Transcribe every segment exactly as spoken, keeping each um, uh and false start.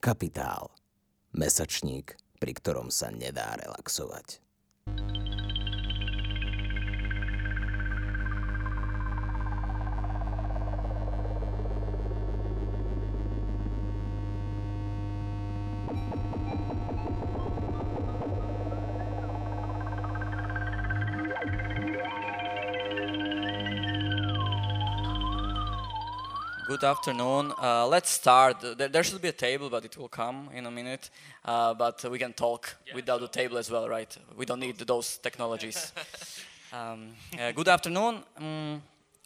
Kapitál. Mesačník, pri ktorom sa nedá relaxovať. Good afternoon. Uh, let's start. There, there should be a table, but it will come in a minute. Uh, but we can talk yeah, without sure. the table as well, right? We don't need those technologies. um, uh, good afternoon. Um,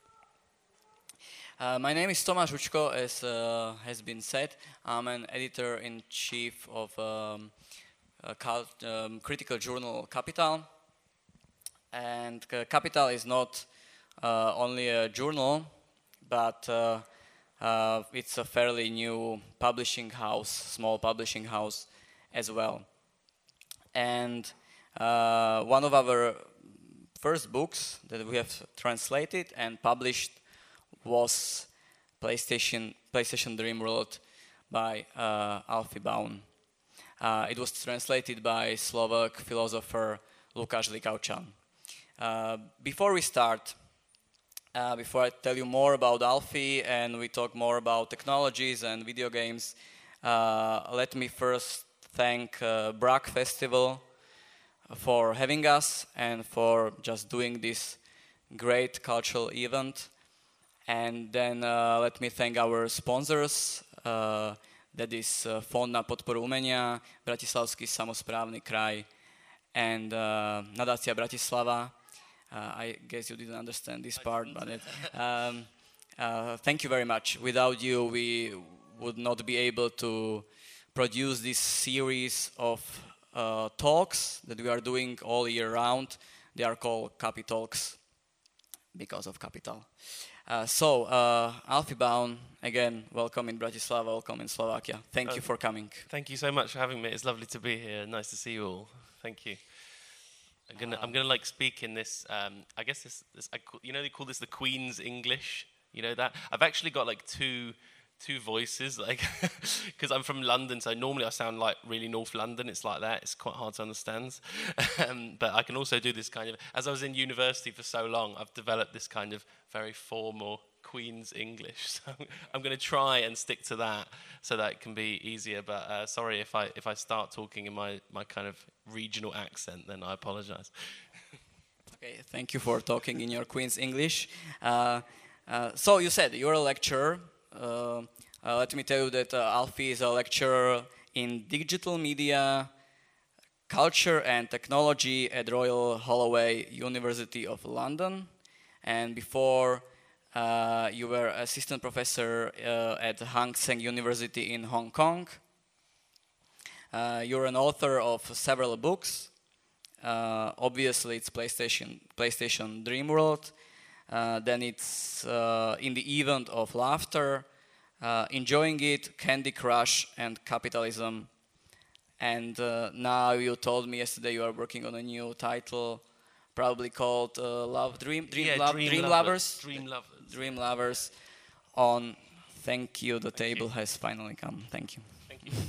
uh, my name is Tomáš Hučko, as uh, has been said. I'm an editor-in-chief of um, a cult, um, critical journal Kapitál. And uh, Kapitál is not uh, only a journal, but uh, Uh, it's a fairly new publishing house, small publishing house as well. And uh, one of our first books that we have translated and published was PlayStation PlayStation Dream World by uh, Alfie Baun. Uh, it was translated by Slovak philosopher Lukáš Likavčan. Uh, before we start, Uh, before I tell you more about Alfie and we talk more about technologies and video games, uh, let me first thank uh, Brack Festival for having us and for just doing this great cultural event. And then uh, let me thank our sponsors, uh, that is uh, Fond na podporu umenia, Bratislavský samosprávny kraj and uh, Nadácia Bratislava. Uh, I guess you didn't understand this part, but it, um, uh, thank you very much. Without you, we would not be able to produce this series of uh, talks that we are doing all year round. They are called Kapi Talks because of Kapitál. Uh, so, uh, Alfie Baun, again, welcome in Bratislava, welcome in Slovakia. Thank uh, you for coming. Thank you so much for having me. It's lovely to be here. Nice to see you all. Thank you. I'm gonna, I'm gonna like speak in this. Um, I guess this, this I call, you know, they call this the Queen's English. You know that I've actually got like two, two voices, like because I'm from London, so normally I sound like really North London. It's like that. It's quite hard to understand. um, but I can also do this kind of. As I was in university for so long, I've developed this kind of very formal Queen's English. So I'm going to try and stick to that, so that it can be easier. But uh, sorry if I if I start talking in my my kind of regional accent, then I apologize. Okay, thank you for talking in your Queen's English. Uh, uh, so you said you're a lecturer. Uh, uh, let me tell you that uh, Alfie is a lecturer in digital media, culture and technology at Royal Holloway University of London. And before uh, you were assistant professor uh, at Hang Seng University in Hong Kong. Uh, you're an author of several books. Uh, obviously, it's PlayStation, PlayStation Dream World. Uh, then it's uh, In the Event of Laughter, uh, Enjoying It, Candy Crush, and Capitalism. And uh, now you told me yesterday you are working on a new title, probably called uh, Love Dream Dream, yeah, Lo- Dream, Dream Lovers. Lovers. Dream Lovers. Dream Lovers. On Thank you. The Thank table you. has finally come. Thank you. Thank you.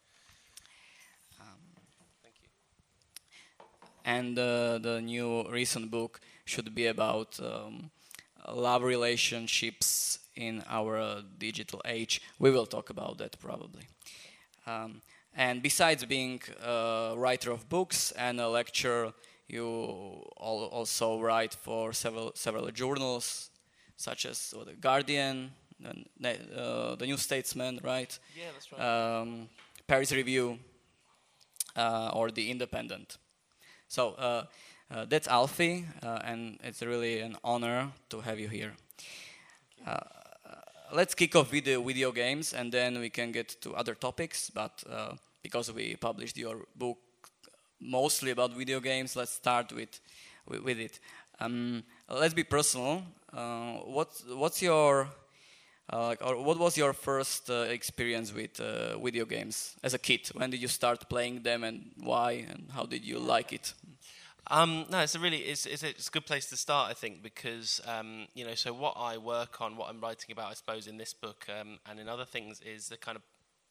And uh, the new recent book should be about um, love relationships in our uh, digital age. We will talk about that probably. Um, and besides being a writer of books and a lecturer, you al- also write for several several journals, such as uh, The Guardian, and, uh, The New Statesman, right? Yeah, that's right. Um, Paris Review, uh, or The Independent. So uh, uh, that's Alfie, uh, and it's really an honor to have you here. Uh, let's kick off with the video games, and then we can get to other topics. But uh, because we published your book mostly about video games, let's start with with, with it. Um, let's be personal. Uh, what's what's your uh, or what was your first uh, experience with uh, video games as a kid? When did you start playing them, and why, and how did you like it? Um, no, it's a really it's, it's, a, it's a good place to start, I think, because um, you know. So what I work on, what I'm writing about, I suppose, in this book um, and in other things, is the kind of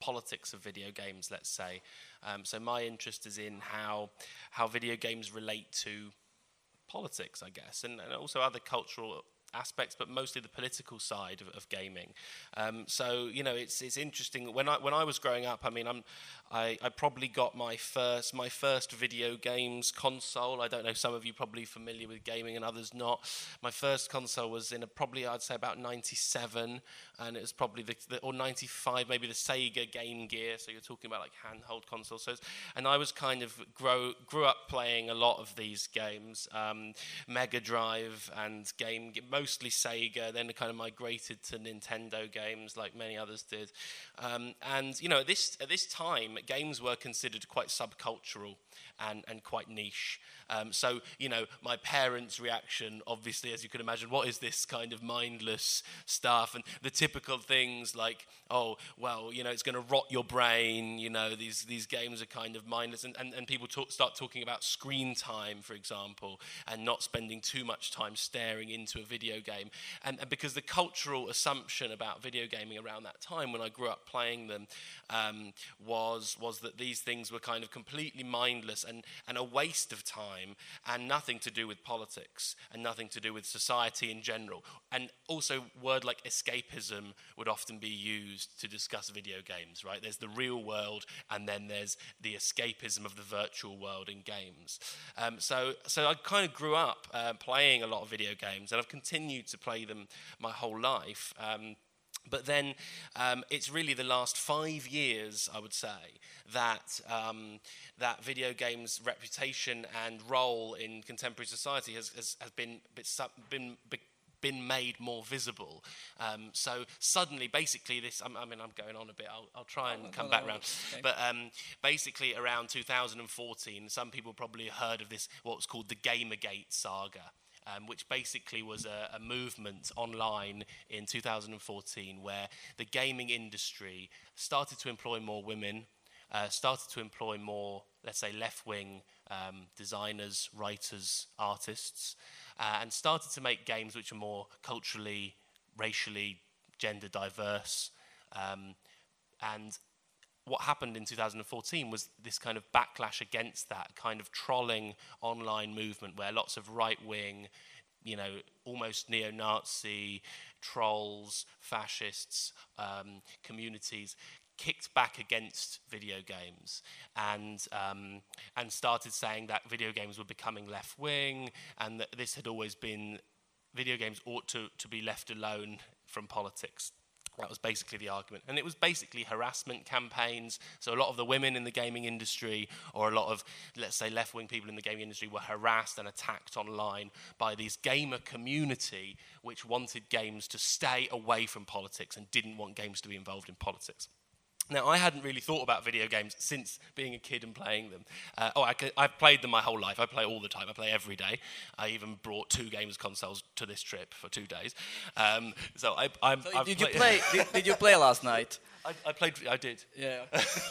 politics of video games, let's say. Um, so my interest is in how how video games relate to politics, I guess, and, and also other cultural aspects, but mostly the political side of, of gaming. Um, so you know, it's it's interesting. When I when I was growing up, I mean, I'm I, I probably got my first my first video games console. I don't know, some of you probably familiar with gaming and others not. My first console was in a, probably I'd say about ninety-seven, and it was probably the, the or ninety-five, maybe the Sega Game Gear. So you're talking about like handheld consoles. So, and I was kind of grow grew up playing a lot of these games, um, Mega Drive and Game. Mostly Sega, then kind of migrated to Nintendo games like many others did. Um, and, you know, at this, at this time, games were considered quite subcultural and, and quite niche. Um, so, you know, my parents' reaction, obviously, as you can imagine, what is this kind of mindless stuff? And the typical things like, oh, well, you know, it's going to rot your brain, you know, these these games are kind of mindless. And, and, and people talk, start talking about screen time, for example, and not spending too much time staring into a video game. And, and because the cultural assumption about video gaming around that time, when I grew up playing them, um, was was that these things were kind of completely mindless and, and a waste of time, and nothing to do with politics and nothing to do with society in general. And also word like escapism would often be used to discuss video games, right? There's the real world, and then there's the escapism of the virtual world in games. Um, so so I kind of grew up uh, playing a lot of video games, and I've continued to play them my whole life. Um, But then um, it's really the last five years, I would say, that um, that video games' reputation and role in contemporary society has, has, has been, been, been made more visible. Um, so suddenly, basically, this, I mean, I'm going on a bit, I'll, I'll try and come back around. Okay. But um, basically, around two thousand fourteen, some people probably heard of this, what was called the Gamergate saga. Um, which basically was a, a movement online in two thousand fourteen where the gaming industry started to employ more women, uh, started to employ more, let's say, left-wing um, designers, writers, artists, uh, and started to make games which are more culturally, racially, gender diverse. Um, and what happened in two thousand fourteen was this kind of backlash against that kind of trolling online movement where lots of right-wing, you know, almost neo-Nazi trolls, fascists, um, communities kicked back against video games and um, and started saying that video games were becoming left-wing and that this had always been, video games ought to, to be left alone from politics. That was basically the argument. And it was basically harassment campaigns. So a lot of the women in the gaming industry, or a lot of, let's say, left-wing people in the gaming industry, were harassed and attacked online by this gamer community which wanted games to stay away from politics and didn't want games to be involved in politics. Now, I hadn't really thought about video games since being a kid and playing them. Uh, oh, I could, I've played them my whole life. I play all the time. I play every day. I even brought two games consoles to this trip for two days. Um, so I, I'm. So I've did play- you play? did, did you play last night? I, I played. I did. Yeah.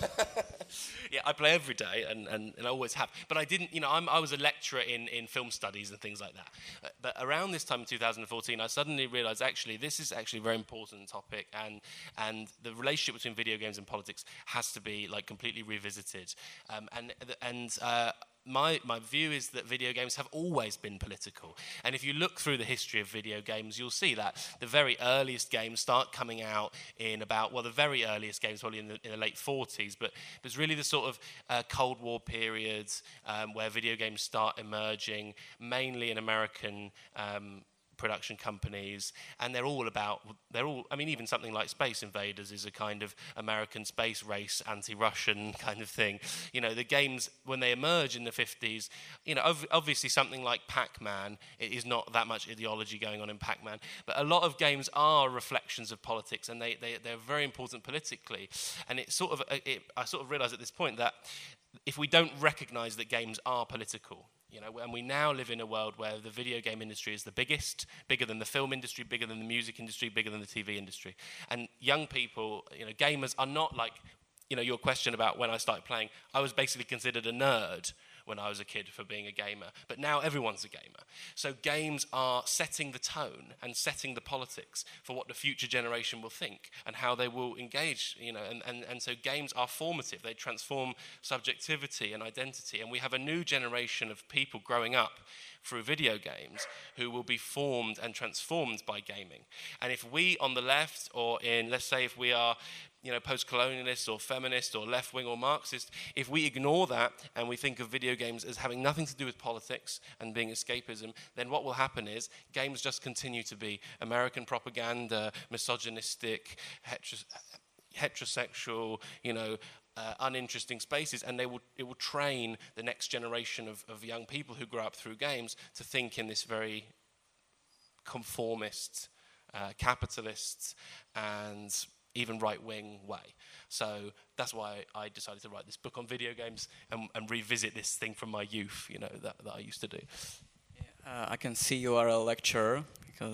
Yeah, I play every day, and, and, and I always have. But I didn't. You know, I'm, I was a lecturer in, in film studies and things like that. Uh, but around this time in two thousand fourteen, I suddenly realised actually this is actually a very important topic, and and the relationship between video games and politics has to be like completely revisited. Um, and and. Uh, My, my view is that video games have always been political. And if you look through the history of video games, you'll see that the very earliest games start coming out in about, well, the very earliest games probably in the, in the late forties, but it's really the sort of uh, Cold War period um, where video games start emerging, mainly in American um, production companies, and they're all about, they're all, I mean, even something like Space Invaders is a kind of American space race, anti-Russian kind of thing. You know, the games, when they emerge in the fifties, you know, ov- obviously something like Pac-Man, it is not that much ideology going on in Pac-Man, but a lot of games are reflections of politics, and they, they, they're very important politically. And it sort of, it, I sort of realised at this point that if we don't recognise that games are political, you know, and we now live in a world where the video game industry is the biggest, bigger than the film industry, bigger than the music industry, bigger than the T V industry. And young people, you know, gamers are not like, you know, your question about when I started playing, I was basically considered a nerd when I was a kid for being a gamer, but now everyone's a gamer. So games are setting the tone and setting the politics for what the future generation will think and how they will engage, you know, and, and, and so games are formative. They transform subjectivity and identity, and we have a new generation of people growing up through video games who will be formed and transformed by gaming. And if we on the left, or in, let's say if we are, you know, post-colonialist or feminist or left-wing or Marxist, if we ignore that and we think of video games as having nothing to do with politics and being escapism, then what will happen is games just continue to be American propaganda, misogynistic, heteros- heterosexual, you know, Uh, uninteresting spaces, and they will, it will train the next generation of, of young people who grow up through games to think in this very conformist, uh, capitalist, and even right-wing way. So that's why I decided to write this book on video games and, and revisit this thing from my youth, you know, that, that I used to do. Uh, I can see you are a lecturer. Because,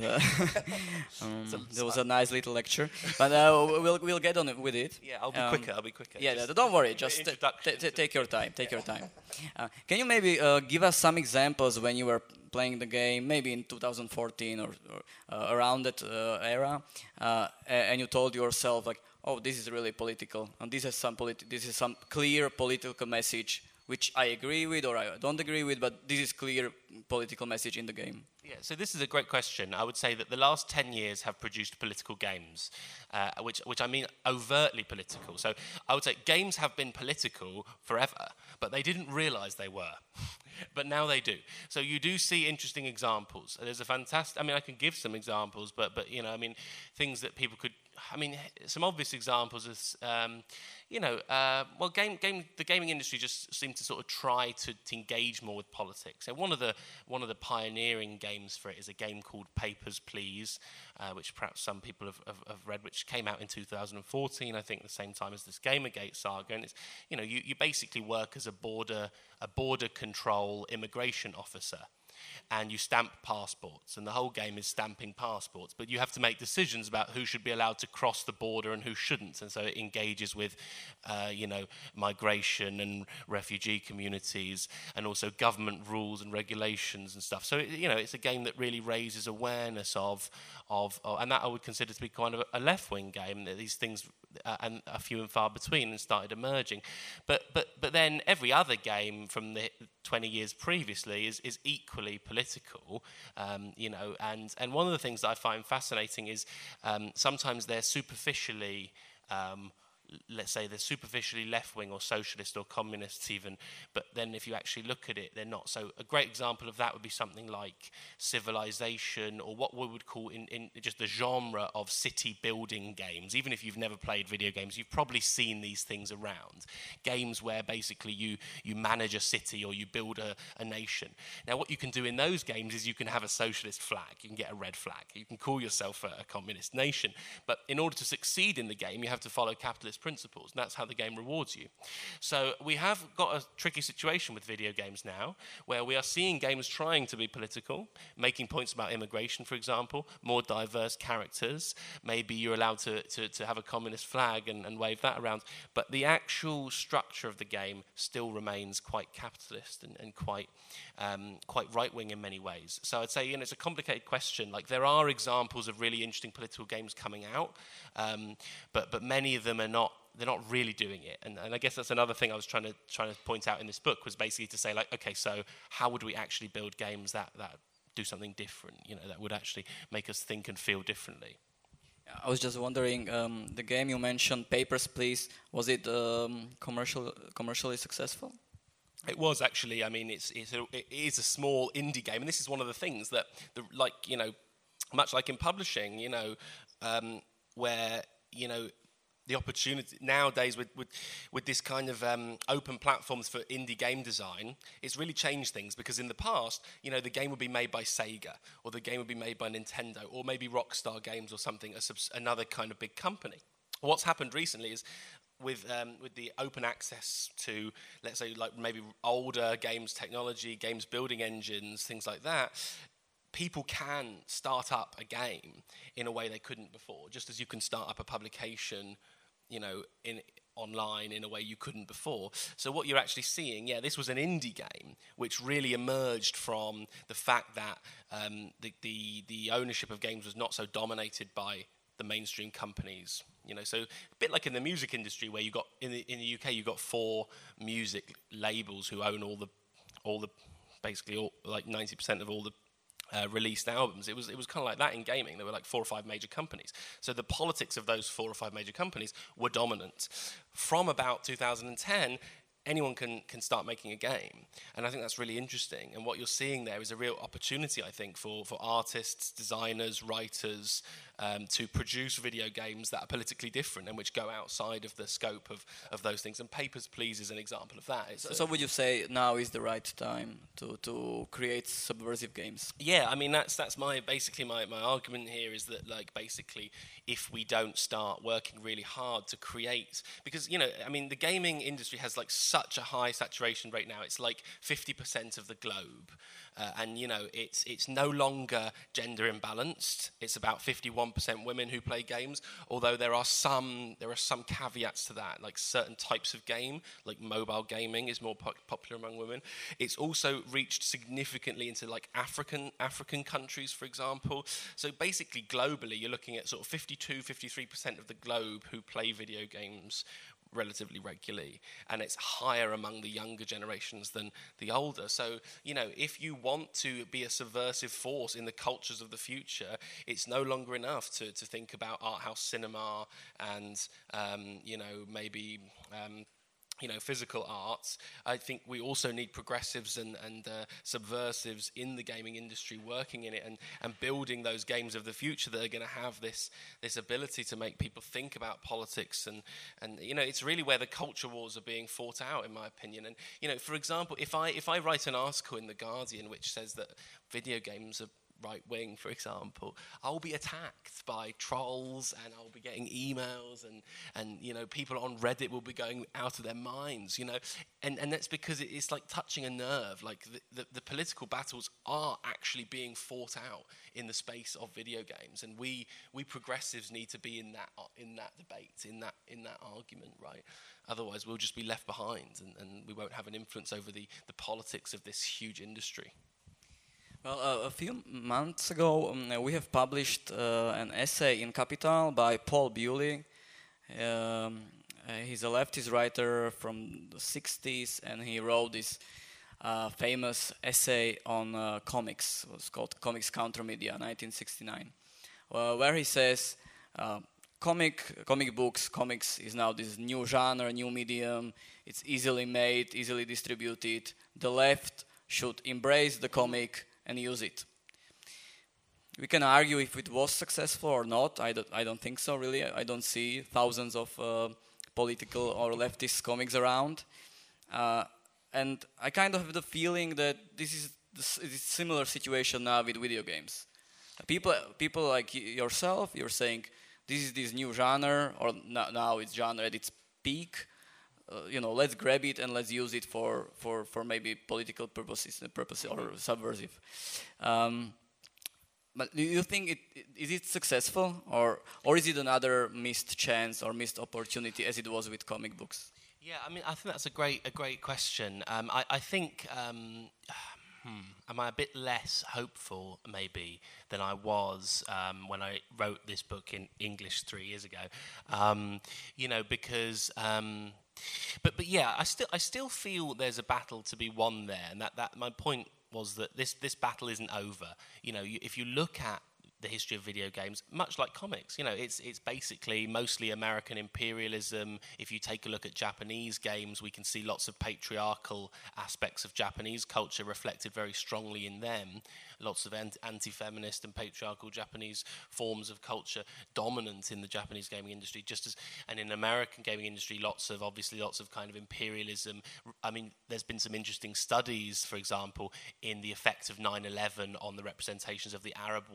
uh, um, there was a nice little lecture, but uh, we'll we'll get on it with it. Yeah, I'll be um, quicker. I'll be quicker. Yeah, just don't worry. Just t- t- t- take your time. Take your time. Uh, can you maybe uh, give us some examples when you were playing the game, maybe in two thousand fourteen or, or uh, around that uh, era, uh, and you told yourself like, "Oh, this is really political, and this is some politi- this is some clear political message." Which I agree with or I don't agree with, but this is clear political message in the game. Yeah, so this is a great question. I would say that the last ten years have produced political games, uh, which, which I mean overtly political. So I would say games have been political forever, but they didn't realise they were. But now they do. So you do see interesting examples. There's a fantastic, I mean, I can give some examples, but, but you know, I mean, things that people could, I mean, some obvious examples is, um, you know, uh, well, game, game, the gaming industry just seemed to sort of try to, to engage more with politics. And one of the one of the pioneering games for it is a game called Papers, Please, uh, which perhaps some people have, have, have read, which came out in two thousand fourteen, I think, the same time as this Gamergate saga. And it's, you know, you, you basically work as a border a border control immigration officer. And you stamp passports, and the whole game is stamping passports, but you have to make decisions about who should be allowed to cross the border and who shouldn't, and so it engages with, uh, you know, migration and refugee communities, and also government rules and regulations and stuff. So, it, you know, it's a game that really raises awareness of, of, of and that I would consider to be kind of a left-wing game, that these things, uh, and a few and far between, and started emerging. But, but, but then every other game from the twenty years previously is, is equally political, um, you know, and, and one of the things that I find fascinating is um, sometimes they're superficially, um, let's say they're superficially left-wing or socialist or communists even, but then if you actually look at it, they're not. So a great example of that would be something like Civilization, or what we would call in, in just the genre of city-building games. Even if you've never played video games, you've probably seen these things around. Games where basically you, you manage a city or you build a, a nation. Now what you can do in those games is you can have a socialist flag, you can get a red flag, you can call yourself a, a communist nation, but in order to succeed in the game, you have to follow capitalist principles, and that's how the game rewards you. So we have got a tricky situation with video games now, where we are seeing games trying to be political, making points about immigration, for example, more diverse characters. Maybe you're allowed to, to, to have a communist flag and, and wave that around, but the actual structure of the game still remains quite capitalist and, and quite um, quite right-wing in many ways. So I'd say, you know, it's a complicated question. Like, there are examples of really interesting political games coming out, um, but but many of them are not. They're not really doing it, and, and I guess that's another thing I was trying to trying to point out in this book, was basically to say, like, okay, so how would we actually build games that that do something different? You know, that would actually make us think and feel differently. I was just wondering, um, the game you mentioned, Papers, Please, was it um, commercial commercially successful? It was actually. I mean, it's, it's a, it is a small indie game, and this is one of the things that, the, like, you know, much like in publishing, you know, um, where, you know, the opportunity nowadays with, with, with this kind of um, open platforms for indie game design, it's really changed things, because in the past, you know, the game would be made by Sega, or the game would be made by Nintendo, or maybe Rockstar Games or something, a subs- another kind of big company. What's happened recently is, with um, with the open access to, let's say, like maybe older games technology, games building engines, things like that, people can start up a game in a way they couldn't before, just as you can start up a publication, you know, in online in a way you couldn't before. So what you're actually seeing, yeah, this was an indie game which really emerged from the fact that um, the, the the ownership of games was not so dominated by the mainstream companies. You know, so a bit like in the music industry, where you got in the in the U K, you got four music labels who own all the all the basically all, like ninety percent of all the Uh, released albums. It was it was kind of like that in gaming. There were like four or five major companies. So the politics of those four or five major companies were dominant. From about two thousand ten, anyone can can start making a game, and I think that's really interesting. And what you're seeing there is a real opportunity, I think, for for artists, designers, writers um, to produce video games that are politically different and which go outside of the scope of of those things. And Papers, Please is an example of that. So, so would you say now is the right time to to create subversive games? Yeah, I mean that's that's my basically my, my argument here is that like basically if we don't start working really hard to create, because you know I mean the gaming industry has like such a high saturation rate now. It's like fifty percent of the globe, uh, and you know it's it's no longer gender imbalanced. It's about fifty-one percent women who play games, although there are some there are some caveats to that, like certain types of game, like mobile gaming is more po- popular among women. It's also reached significantly into like African African countries, for example. So basically globally you're looking at sort of fifty-two, fifty-three percent of the globe who play video games relatively regularly, and it's higher among the younger generations than the older. So, you know, if you want to be a subversive force in the cultures of the future, it's no longer enough to, to think about art house cinema and, um, you know, maybe... Um, you know, physical arts. I think we also need progressives and, and uh, subversives in the gaming industry working in it and, and building those games of the future that are going to have this this ability to make people think about politics. And, and, you know, it's really where the culture wars are being fought out, in my opinion. And, you know, for example, if I if I write an article in The Guardian which says that video games are right wing, for example, I'll be attacked by trolls and I'll be getting emails and, and you know, people on Reddit will be going out of their minds, you know, and, and that's because it's like touching a nerve. Like the, the, the political battles are actually being fought out in the space of video games, and we we progressives need to be in that in that debate, in that in that argument, right? Otherwise we'll just be left behind and, and we won't have an influence over the, the politics of this huge industry. Well, uh, a few months ago, um, we have published uh, an essay in Capital by Paul Bewley. Um, uh, he's a leftist writer from the sixties, and he wrote this uh, famous essay on uh, comics. It was called Comics Counter Media, nineteen sixty-nine, uh, where he says, uh, comic, comic books, comics is now this new genre, new medium. It's easily made, easily distributed. The left should embrace the comic and use it. We can argue if it was successful or not. I don't, I don't think so, really. I don't see thousands of uh, political or leftist comics around. Uh, and I kind of have the feeling that this is this is a similar situation now with video games. People, people like yourself, you're saying this is this new genre, or now it's genre at its peak. Uh, you know, let's grab it and let's use it for, for, for maybe political purposes, purposes or subversive. Um, but do you think it is it successful, or or is it another missed chance or missed opportunity as it was with comic books? Yeah, I mean, I think that's a great a great question. Um, I, I think. Um, Hmm. Am I a bit less hopeful, maybe, than I was um, when I wrote this book in English three years ago? Um, you know, because, um, but but yeah, I still I still feel there's a battle to be won there, and that, that my point was that this this battle isn't over. You know, you, if you look at the history of video games, much like comics, you know, it's it's basically mostly American imperialism. If you take a look at Japanese games, we can see lots of patriarchal aspects of Japanese culture reflected very strongly in them. Lots of anti-feminist and patriarchal Japanese forms of culture dominant in the Japanese gaming industry, just as, and in the American gaming industry, lots of, obviously, lots of kind of imperialism. I mean, there's been some interesting studies, for example, in the effect of nine eleven on the representations of the Arab world in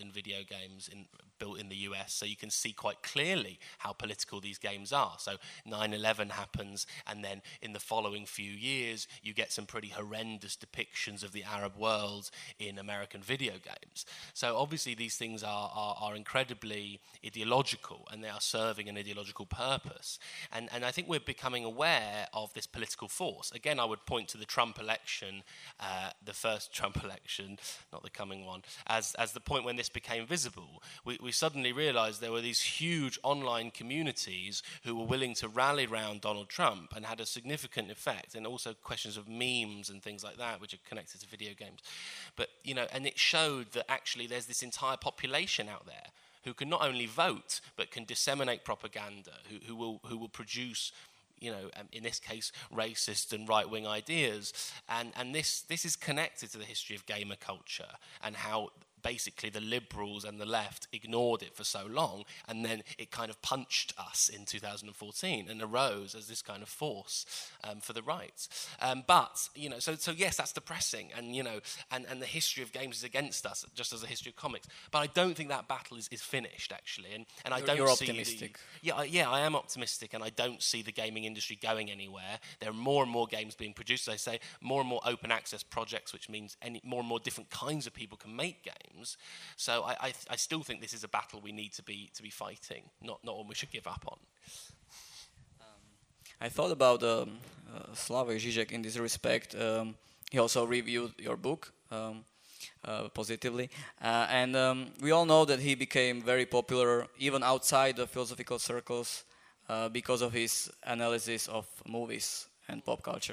American video games in, built in the U S, so you can see quite clearly how political these games are. So nine eleven happens, and then in the following few years, you get some pretty horrendous depictions of the Arab world in American video games. So obviously these things are, are, are incredibly ideological, and they are serving an ideological purpose. And, and I think we're becoming aware of this political force. Again, I would point to the Trump election, uh, the first Trump election, not the coming one, as, as the point when this became visible. We, we suddenly realized there were these huge online communities who were willing to rally around Donald Trump and had a significant effect, and also questions of memes and things like that, which are connected to video games. But, you know, and it showed that actually there's this entire population out there who can not only vote, but can disseminate propaganda, who, who will who will produce, you know, um, in this case, racist and right-wing ideas. And, and this, this is connected to the history of gamer culture and how basically the liberals and the left ignored it for so long, and then it kind of punched us in two thousand fourteen and arose as this kind of force um, for the right. Um, but, you know, so so yes, that's depressing, and, you know, and, and the history of games is against us, just as the history of comics. But I don't think that battle is, is finished, actually, and, and I You're, don't you're see optimistic. The, yeah, I, yeah, I am optimistic, and I don't see the gaming industry going anywhere. There are more and more games being produced, as I say, more and more open access projects, which means any, more and more different kinds of people can make games. So I, I, I still think this is a battle we need to be to be fighting, not not one we should give up on. Um, I thought about um, uh, Slavoj Žižek in this respect. Um, he also reviewed your book um, uh, positively, uh, and um, we all know that he became very popular even outside the philosophical circles uh, because of his analysis of movies and pop culture.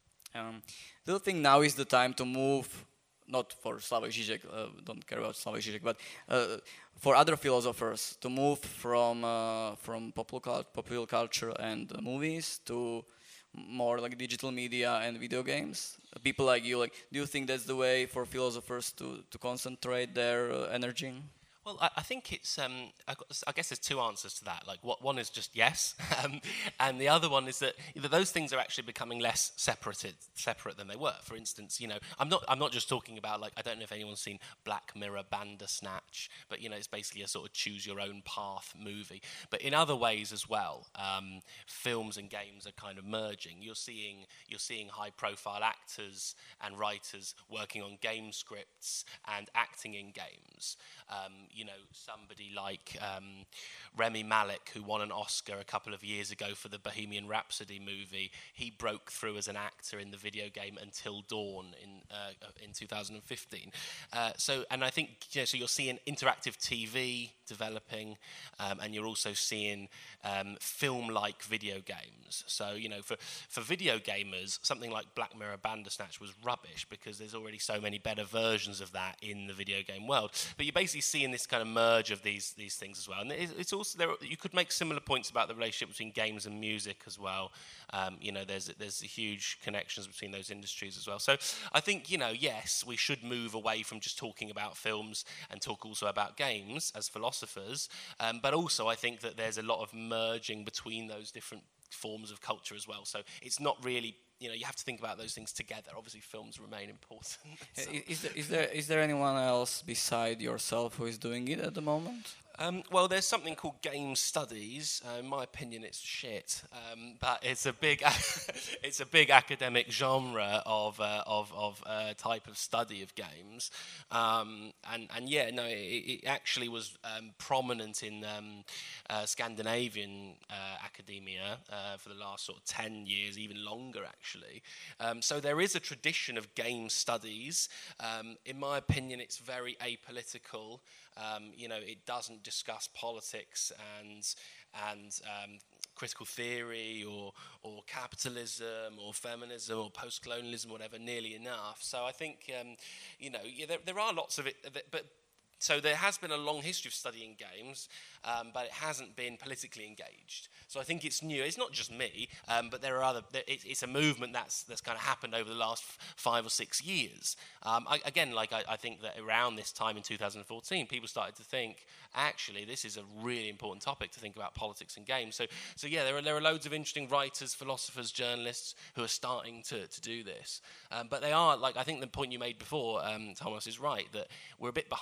Um, do you think now is the time to move? Not for Slavoj Žižek, uh, don't care about Slavoj Žižek, but uh, for other philosophers to move from uh, from popular, popular culture and uh, movies to more like digital media and video games? People like you, like, do you think that's the way for philosophers to, to concentrate their uh, energy? Well, I, I think it's. Um, I, I guess there's two answers to that. Like, what one is just yes, um, and the other one is that either those things are actually becoming less separated, separate than they were. For instance, you know, I'm not. I'm not just talking about, like, I don't know if anyone's seen Black Mirror Bandersnatch, but, you know, it's basically a sort of choose your own path movie. But in other ways as well, um, films and games are kind of merging. You're seeing you're seeing high profile actors and writers working on game scripts and acting in games. Um, you know, somebody like um, Rami Malek, who won an Oscar a couple of years ago for the Bohemian Rhapsody movie, he broke through as an actor in the video game Until Dawn in uh, in two thousand fifteen. Uh, so, and I think, you know, so you're seeing interactive T V developing, um, and you're also seeing um, film-like video games. So, you know, for, for video gamers, something like Black Mirror Bandersnatch was rubbish because there's already so many better versions of that in the video game world. But you're basically seeing this kind of merge of these these things as well. And it's, it's also there. You could make similar points about the relationship between games and music as well. Um, you know, there's there's huge connections between those industries as well. So I think, you know, yes, we should move away from just talking about films and talk also about games as philosophers. Um, but also, I think that there's a lot of merging between those different forms of culture as well. So it's not really, you know, you have to think about those things together. Obviously, films remain important. So. Is there, is there is there anyone else beside yourself who is doing it at the moment? Um, well, there's something called game studies. Uh, in my opinion, it's shit, um, but it's a big, it's a big academic genre of uh, of of uh, type of study of games, um, and and yeah, no, it, it actually was um, prominent in um, uh, Scandinavian uh, academia uh, for the last sort of ten years, even longer actually. Um, so there is a tradition of game studies. Um, in my opinion, it's very apolitical. Um, you know, it doesn't discuss politics and and um, critical theory or or capitalism or feminism or post-colonialism, whatever, nearly enough. So I think, um, you know, yeah, there, there are lots of it, but so there has been a long history of studying games, um, but it hasn't been politically engaged. So I think it's new. It's not just me, um, but there are other. It, it's a movement that's that's kind of happened over the last f- five or six years. Um, I, again, like I, I think that around this time in two thousand fourteen, people started to think, actually, this is a really important topic to think about politics and games. So, so yeah, there are there are loads of interesting writers, philosophers, journalists who are starting to to do this. Um, but they are, like, I think the point you made before, um, Thomas, is right, that we're a bit behind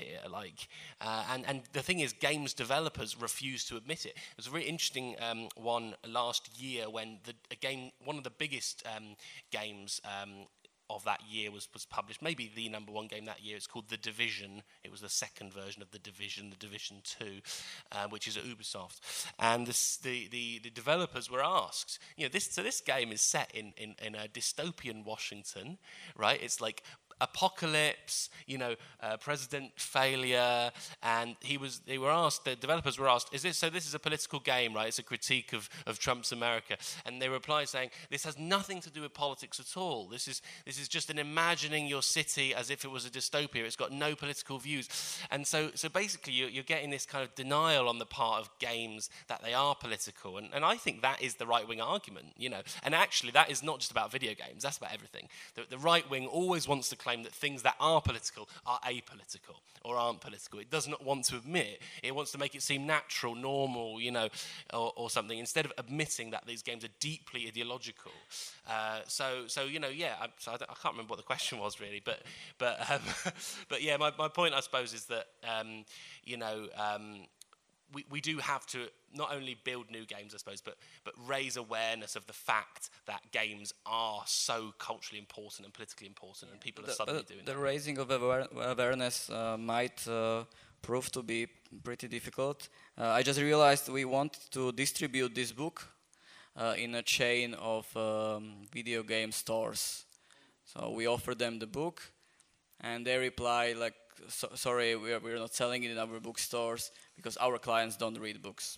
here. Like, uh, and and the thing is, games developers refuse to admit it. It was a really interesting um, one last year when the a game, one of the biggest um, games. Um, of that year was, was published, maybe the number one game that year. It's called The Division. It was the second version of The Division, The Division two, uh, which is at Ubisoft. And this, the, the the developers were asked, you know, this so this game is set in, in, in a dystopian Washington, right? It's like apocalypse, you know, uh, president failure, and he was. They were asked. The developers were asked, "Is this so? This is a political game, right? It's a critique of, of Trump's America." And they replied saying, "This has nothing to do with politics at all. This is this is just an imagining your city as if it was a dystopia. It's got no political views." And so, so basically, you're, you're getting this kind of denial on the part of games that they are political, and and I think that is the right wing argument, you know. And actually, that is not just about video games. That's about everything. The, the right wing always wants to claim that things that are political are apolitical or aren't political. It does not want to admit. It wants to make it seem natural, normal, you know, or, or something, instead of admitting that these games are deeply ideological. Uh, so, so you know, yeah. I, so I, I can't remember what the question was really, but, but, um, but yeah. My, my point, I suppose, is that um, you know. Um, We, we do have to not only build new games, I suppose, but but raise awareness of the fact that games are so culturally important and politically important, and people are the, suddenly the, doing the that. raising of aware awareness uh, might uh, prove to be pretty difficult. Uh, I just realized we want to distribute this book uh, in a chain of um, video game stores. So we offer them the book, and they reply like, so, sorry, we're, we're not selling it in our bookstores because our clients don't read books.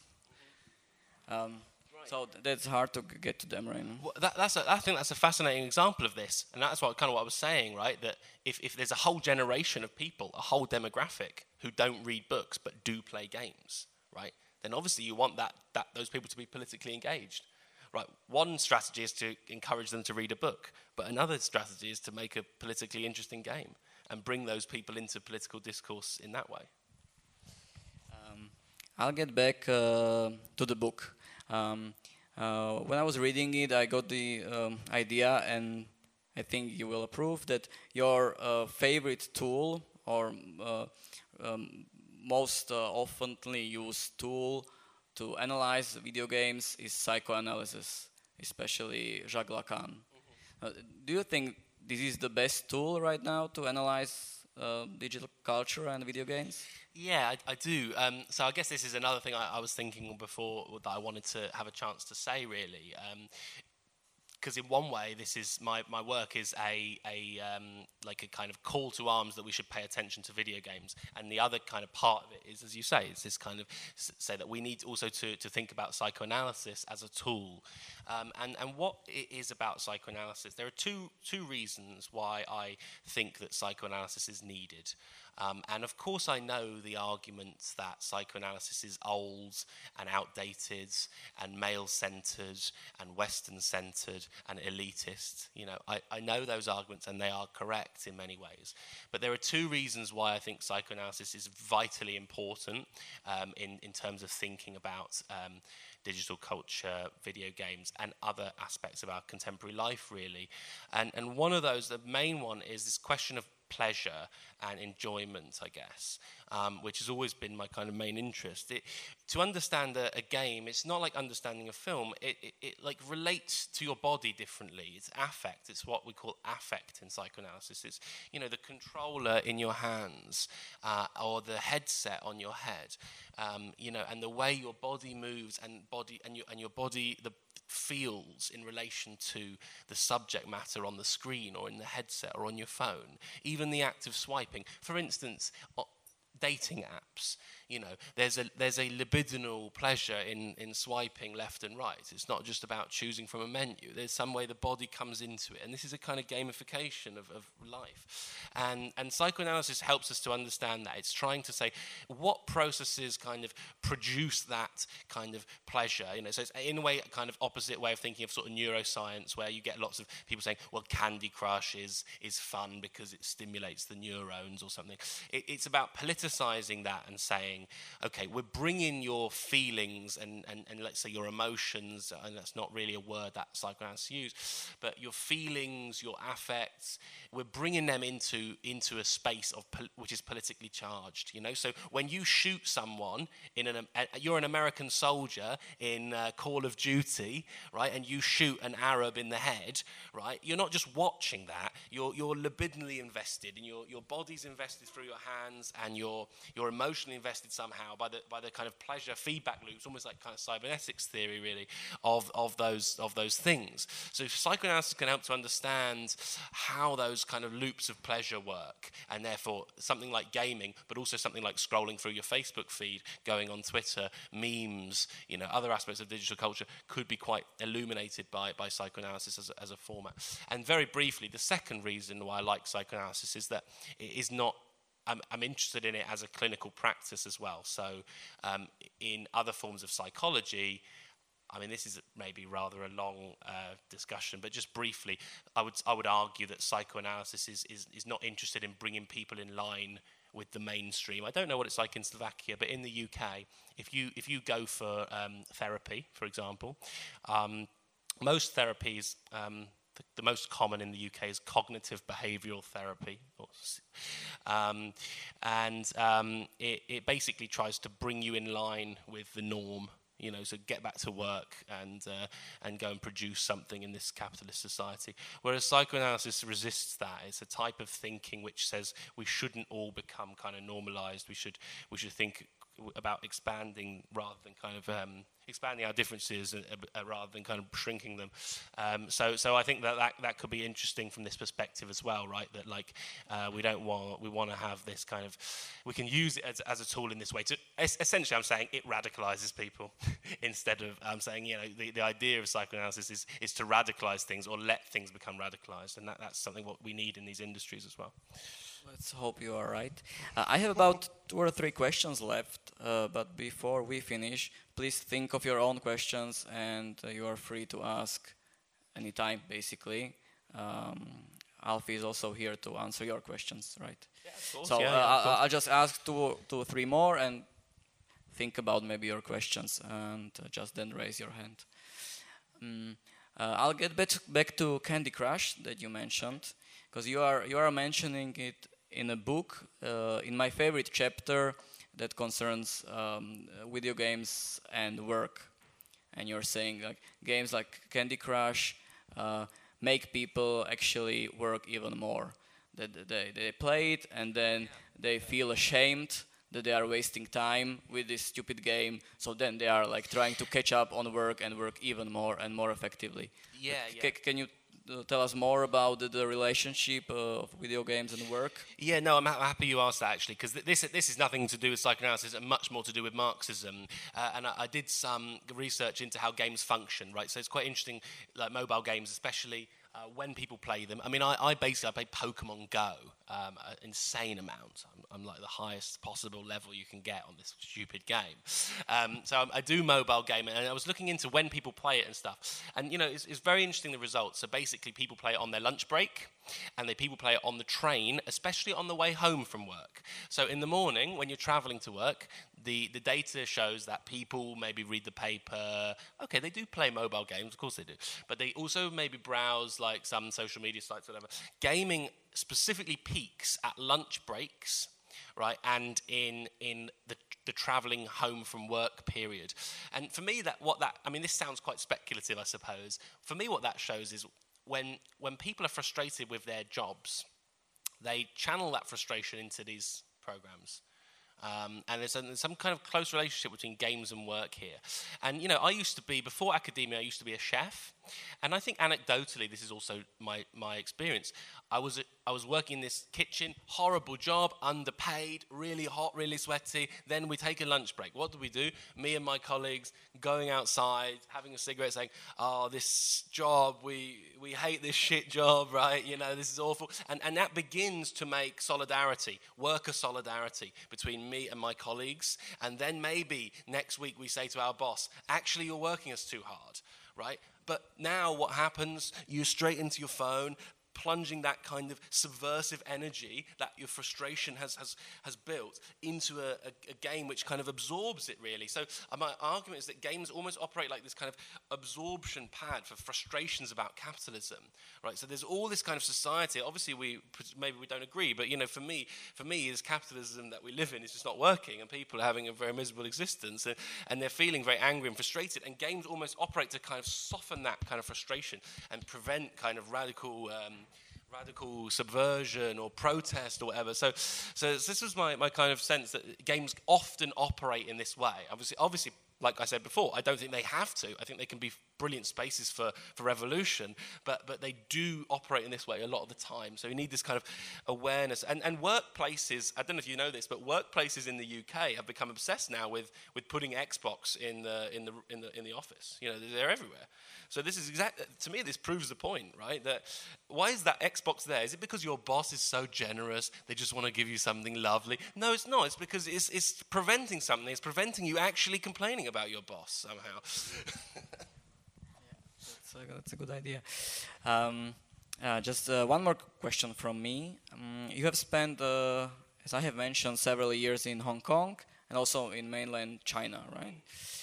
Um, right. So th that's hard to g get to them right now. Well, that, that's a, I think that's a fascinating example of this, and that's what kind of what I was saying, right? That if, if there's a whole generation of people, a whole demographic who don't read books but do play games, right? Then obviously you want that, that those people to be politically engaged. Right, one strategy is to encourage them to read a book, but another strategy is to make a politically interesting game and bring those people into political discourse in that way. Um, I'll get back uh, to the book. Um, uh, when I was reading it, I got the um, idea, and I think you will approve, that your uh, favorite tool or uh, um, most uh, oftenly used tool to analyze video games is psychoanalysis, especially Jacques Lacan. Mm-hmm. uh, do you think this is the best tool right now to analyze uh, digital culture and video games? Yeah, I, I do. Um, so I guess this is another thing I, I was thinking before that I wanted to have a chance to say, really. Um, Because in one way, this is my, my work is a a um, like a kind of call to arms that we should pay attention to video games, and the other kind of part of it is, as you say, it's this kind of say that we need also to to think about psychoanalysis as a tool, um, and and what it is about psychoanalysis. There are two two reasons why I think that psychoanalysis is needed. Um, and of course I know the arguments that psychoanalysis is old and outdated and male-centered and Western-centered and elitist. You know, I, I know those arguments, and they are correct in many ways. But there are two reasons why I think psychoanalysis is vitally important um, in, in terms of thinking about um, digital culture, video games, and other aspects of our contemporary life, really. And, and one of those, the main one, is this question of pleasure and enjoyment, I guess, um, which has always been my kind of main interest. It, to understand a, a game, it's not like understanding a film. It, it, it like relates to your body differently. It's affect. It's what we call affect in psychoanalysis. It's, you know, the controller in your hands uh, or the headset on your head, um, you know, and the way your body moves and body and your and your body the feels in relation to the subject matter on the screen or in the headset or on your phone. Even the act of swiping. For instance, dating apps, you know, there's a there's a libidinal pleasure in, in swiping left and right. It's not just about choosing from a menu. There's some way the body comes into it. And this is a kind of gamification of, of life. And, and psychoanalysis helps us to understand that. It's trying to say what processes kind of produce that kind of pleasure. You know, so it's in a way a kind of opposite way of thinking of sort of neuroscience, where you get lots of people saying, well, Candy Crush is, is fun because it stimulates the neurons or something. It, it's about politicizing emphasizing that and saying, okay, we're bringing your feelings and, and, and let's say your emotions, and that's not really a word that psychoanalysts use, but your feelings, your affects, we're bringing them into, into a space of pol- which is politically charged, you know? So when you shoot someone, in an, uh, you're an American soldier in uh, Call of Duty, right, and you shoot an Arab in the head, right, you're not just watching that, you're, you're libidinally invested, and your, your body's invested through your hands, and you're, you're emotionally invested somehow by the, by the kind of pleasure feedback loops, almost like kind of cybernetics theory, really, of, of, those, of those things. So psychoanalysis can help to understand how those kind of loops of pleasure work, and therefore something like gaming, but also something like scrolling through your Facebook feed, going on Twitter, memes, you know, other aspects of digital culture could be quite illuminated by, by psychoanalysis as a, as a format. And very briefly, the second reason why I like psychoanalysis is that it is not, I'm, I'm interested in it as a clinical practice as well. So um, in other forms of psychology, I mean, this is maybe rather a long uh, discussion, but just briefly, I would I would argue that psychoanalysis is, is, is not interested in bringing people in line with the mainstream. I don't know what it's like in Slovakia, but in the U K, if you if you go for um, therapy, for example, um, most therapies, um, the, the most common in the U K is cognitive behavioural therapy, um, and um, it, it basically tries to bring you in line with the norm. You know, so get back to work and uh, and go and produce something in this capitalist society. Whereas psychoanalysis resists that. It's a type of thinking which says we shouldn't all become kind of normalized. We should we should think about expanding rather than kind of um, expanding our differences uh, uh, rather than kind of shrinking them. Um, so so I think that, that that could be interesting from this perspective as well, right? That like uh, we don't want we want to have this kind of, we can use it as, as a tool in this way. To essentially, I'm saying it radicalizes people instead of I'm saying you know the, the idea of psychoanalysis is is to radicalize things or let things become radicalized, and that, that's something what we need in these industries as well. Let's hope you are right. Uh, I have about two or three questions left, uh, but before we finish, please think of your own questions, and uh, you are free to ask anytime, basically. Um, Alfie is also here to answer your questions, right? Yeah, of course. So yeah, uh, yeah, of course. I'll just ask two, two or three more, and think about maybe your questions, and uh, just then raise your hand. Um, uh, I'll get back back to Candy Crush that you mentioned, because you are you are mentioning it in a book, uh, in my favorite chapter that concerns um, video games and work. And you're saying like games like Candy Crush uh, make people actually work even more. That they, they play it and then they feel ashamed that they are wasting time with this stupid game. So then they are like trying to catch up on work and work even more and more effectively. Yeah, yeah. C- can you Uh, tell us more about the, the relationship uh, of video games and work? Yeah, no, I'm ha- happy you asked that actually, because th- this this is nothing to do with psychoanalysis and much more to do with Marxism. Uh, and I, I did some research into how games function, right? So it's quite interesting, like mobile games, especially uh, when people play them. I mean, I, I basically I play Pokemon Go, um, an insane amount. I'm, I'm like the highest possible level you can get on this stupid game. Um, so I, I do mobile gaming, and I was looking into when people play it and stuff. And you know, it's, it's very interesting the results. So basically, people play it on their lunch break, and they people play it on the train, especially on the way home from work. So in the morning, when you're traveling to work, the, the data shows that people maybe read the paper. Okay, they do play mobile games, of course they do. But they also maybe browse like some social media sites, whatever. Gaming specifically peaks at lunch breaks, right, and in in the the travelling home from work period. And for me, that what that I mean, this sounds quite speculative, I suppose. For me, what that shows is when when people are frustrated with their jobs, they channel that frustration into these programs. Um, and there's, a, there's some kind of close relationship between games and work here. And, you know, I used to be, before academia, I used to be a chef. And I think anecdotally, this is also my, my experience. I was I was working in this kitchen, horrible job, underpaid, really hot, really sweaty. Then we take a lunch break. What do we do? Me and my colleagues going outside, having a cigarette, saying, "Oh, this job, we we hate this shit job, right? You know, this is awful." And and that begins to make solidarity, worker solidarity between me and my colleagues. And then maybe next week we say to our boss, "Actually, you're working us too hard," right? But now what happens? You're straight into your phone. plunging that kind of subversive energy that your frustration has has, has built into a, a, a game which kind of absorbs it, really. So uh, my argument is that games almost operate like this kind of absorption pad for frustrations about capitalism, right? So there's all this kind of society. Obviously, we maybe we don't agree, but you know, for me, for me, is capitalism that we live in is just not working, and people are having a very miserable existence, and, and they're feeling very angry and frustrated. And games almost operate to kind of soften that kind of frustration and prevent kind of radical. Um, radical subversion or protest or whatever. So so this was my, my kind of sense that games often operate in this way. Obviously, obviously, like I said before, I don't think they have to. I think they can be brilliant spaces for, for revolution, but but they do operate in this way a lot of the time. So you need this kind of awareness. And and workplaces, I don't know if you know this, but workplaces in the U K have become obsessed now with with putting Xbox in the in the in the in the office. You know, they're everywhere. So this is exactly, to me, this proves the point, right? That why is that Xbox there? Is it because your boss is so generous, they just want to give you something lovely? No, it's not. It's because it's it's preventing something. It's preventing you actually complaining about your boss somehow. That's a, that's a good idea. Um, uh, just uh, one more question from me. Um, you have spent, uh, as I have mentioned, several years in Hong Kong and also in mainland China, right?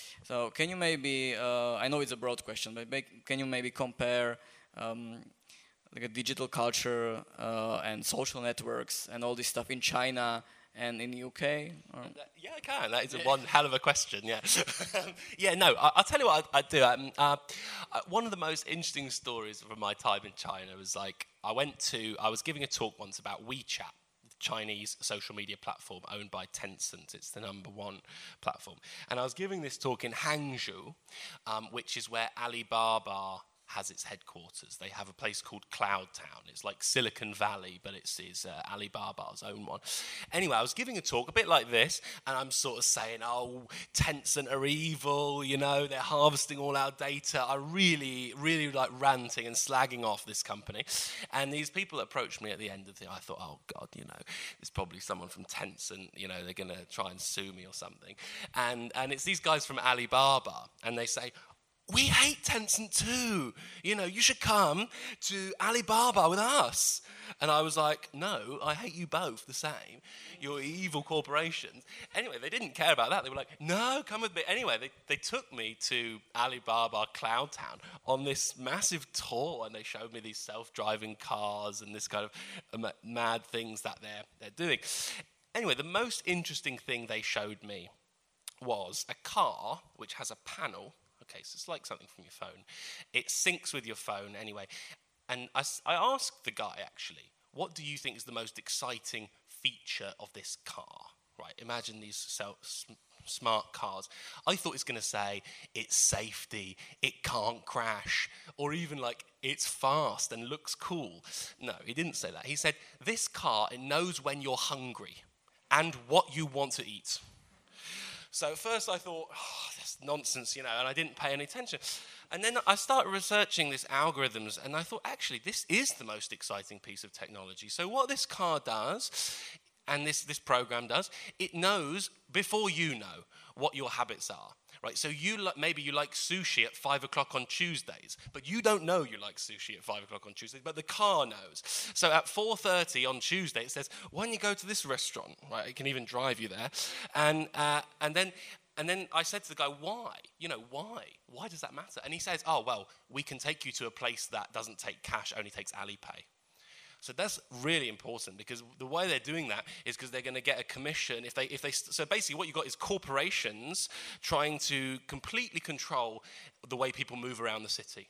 So can you maybe, uh, I know it's a broad question, but make, can you maybe compare um, like a digital culture uh, and social networks and all this stuff in China and in the U K? Or? Yeah, I can. That is a one hell of a question, yeah. yeah, no, I, I'll tell you what I, I do. Um, uh, one of the most interesting stories from my time in China was like, I went to, I was giving a talk once about WeChat, Chinese social media platform owned by Tencent. It's the number one platform. And I was giving this talk in Hangzhou, um, which is where Alibaba has its headquarters. They have a place called Cloud Town. It's like Silicon Valley, but it's, it's uh, Alibaba's own one. Anyway, I was giving a talk a bit like this, and I'm sort of saying, oh, Tencent are evil, you know, they're harvesting all our data. I really, really like ranting and slagging off this company. And these people approached me at the end of the day. I thought, oh, God, you know, there's probably someone from Tencent, you know, they're going to try and sue me or something. And, and it's these guys from Alibaba, and they say, we hate Tencent too. You know, you should come to Alibaba with us. And I was like, no, I hate you both the same. You're evil corporations. Anyway, they didn't care about that. They were like, no, come with me. Anyway, they, they took me to Alibaba Cloud Town on this massive tour, and they showed me these self-driving cars and this kind of uh, mad things that they're, they're doing. Anyway, the most interesting thing they showed me was a car which has a panel. Okay, so it's like something from your phone. It syncs with your phone anyway. And I, I asked the guy, actually, what do you think is the most exciting feature of this car? Right, imagine these self, smart cars. I thought it's going to say it's safety, it can't crash, or even like it's fast and looks cool. No, he didn't say that. He said, this car, it knows when you're hungry and what you want to eat. So at first I thought, oh, that's nonsense, you know, and I didn't pay any attention. And then I started researching these algorithms, and I thought, actually, this is the most exciting piece of technology. So what this car does, and this, this program does, it knows before you know what your habits are. Right, so you li- maybe you like sushi at five o'clock on Tuesdays, but you don't know you like sushi at five o'clock on Tuesdays, but the car knows. So at four thirty on Tuesday, it says, why don't you go to this restaurant? Right, it can even drive you there. And uh, and then and then I said to the guy, why? You know, why? Why does that matter? And he says, oh, well, we can take you to a place that doesn't take cash, only takes Alipay. So that's really important, because the way they're doing that is because they're going to get a commission if they if they so basically what you've got is corporations trying to completely control the way people move around the city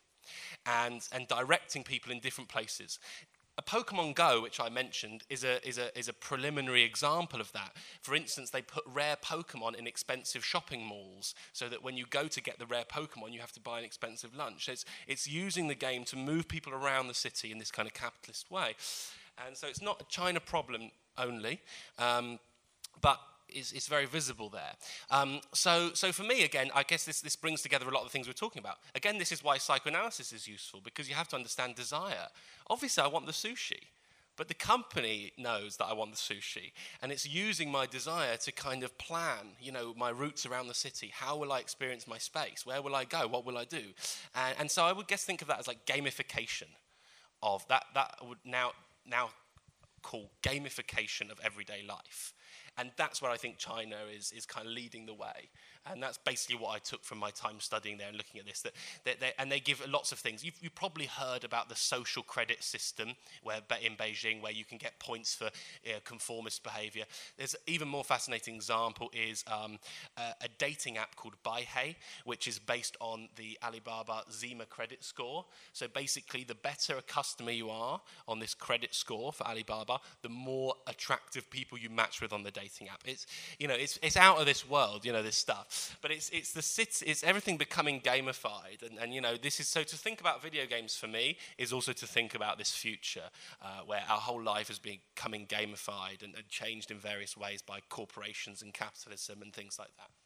and and directing people in different places. A Pokemon Go, which I mentioned, is a is a is a preliminary example of that. For instance, they put rare Pokemon in expensive shopping malls, so that when you go to get the rare Pokemon, you have to buy an expensive lunch. It's it's using the game to move people around the city in this kind of capitalist way, and so it's not a China problem only, um, but Is, is very visible there. Um, so, so for me, again, I guess this, this brings together a lot of the things we're talking about. Again, this is why psychoanalysis is useful, because you have to understand desire. Obviously, I want the sushi, but the company knows that I want the sushi, and it's using my desire to kind of plan, you know, my routes around the city. How will I experience my space? Where will I go? What will I do? And, and so I would guess think of that as like gamification of that that would now now call gamification of everyday life. And that's where I think China is, is kind of leading the way. And that's basically what I took from my time studying there and looking at this. That, that they, and they give lots of things. You've, you've probably heard about the social credit system where in Beijing, where you can get points for you know, conformist behavior. There's an even more fascinating example is um, a, a dating app called Baihei, which is based on the Alibaba Zima credit score. So basically, the better a customer you are on this credit score for Alibaba, the more attractive people you match with on the dating app. It's, you know, it's, it's out of this world, you know, this stuff. But it's it's the sit, it's everything becoming gamified, and, and you know this is so to think about video games for me is also to think about this future uh, where our whole life is becoming gamified and, and changed in various ways by corporations and capitalism and things like that.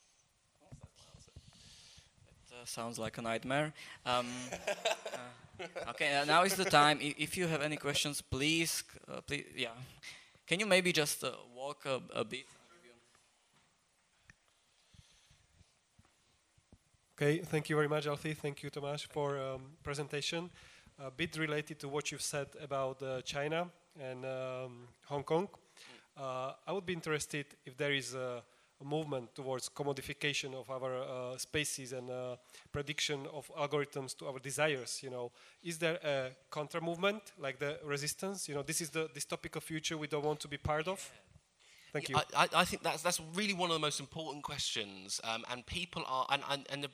It uh, sounds like a nightmare. Um, uh, okay, uh, now is the time. I, if you have any questions, please, uh, please, yeah. Can you maybe just uh, walk a, a bit? Okay, thank you very much, Alfie. Thank you, Tomáš, for um, presentation. A bit related to what you've said about uh, China and um, Hong Kong. Uh, I would be interested if there is a, a movement towards commodification of our uh, spaces and uh, prediction of algorithms to our desires. You know, is there a counter movement like the resistance? You know, this is the dystopical future we don't want to be part of. Thank you. I, I think that's that's really one of the most important questions, um, and people are and and, and the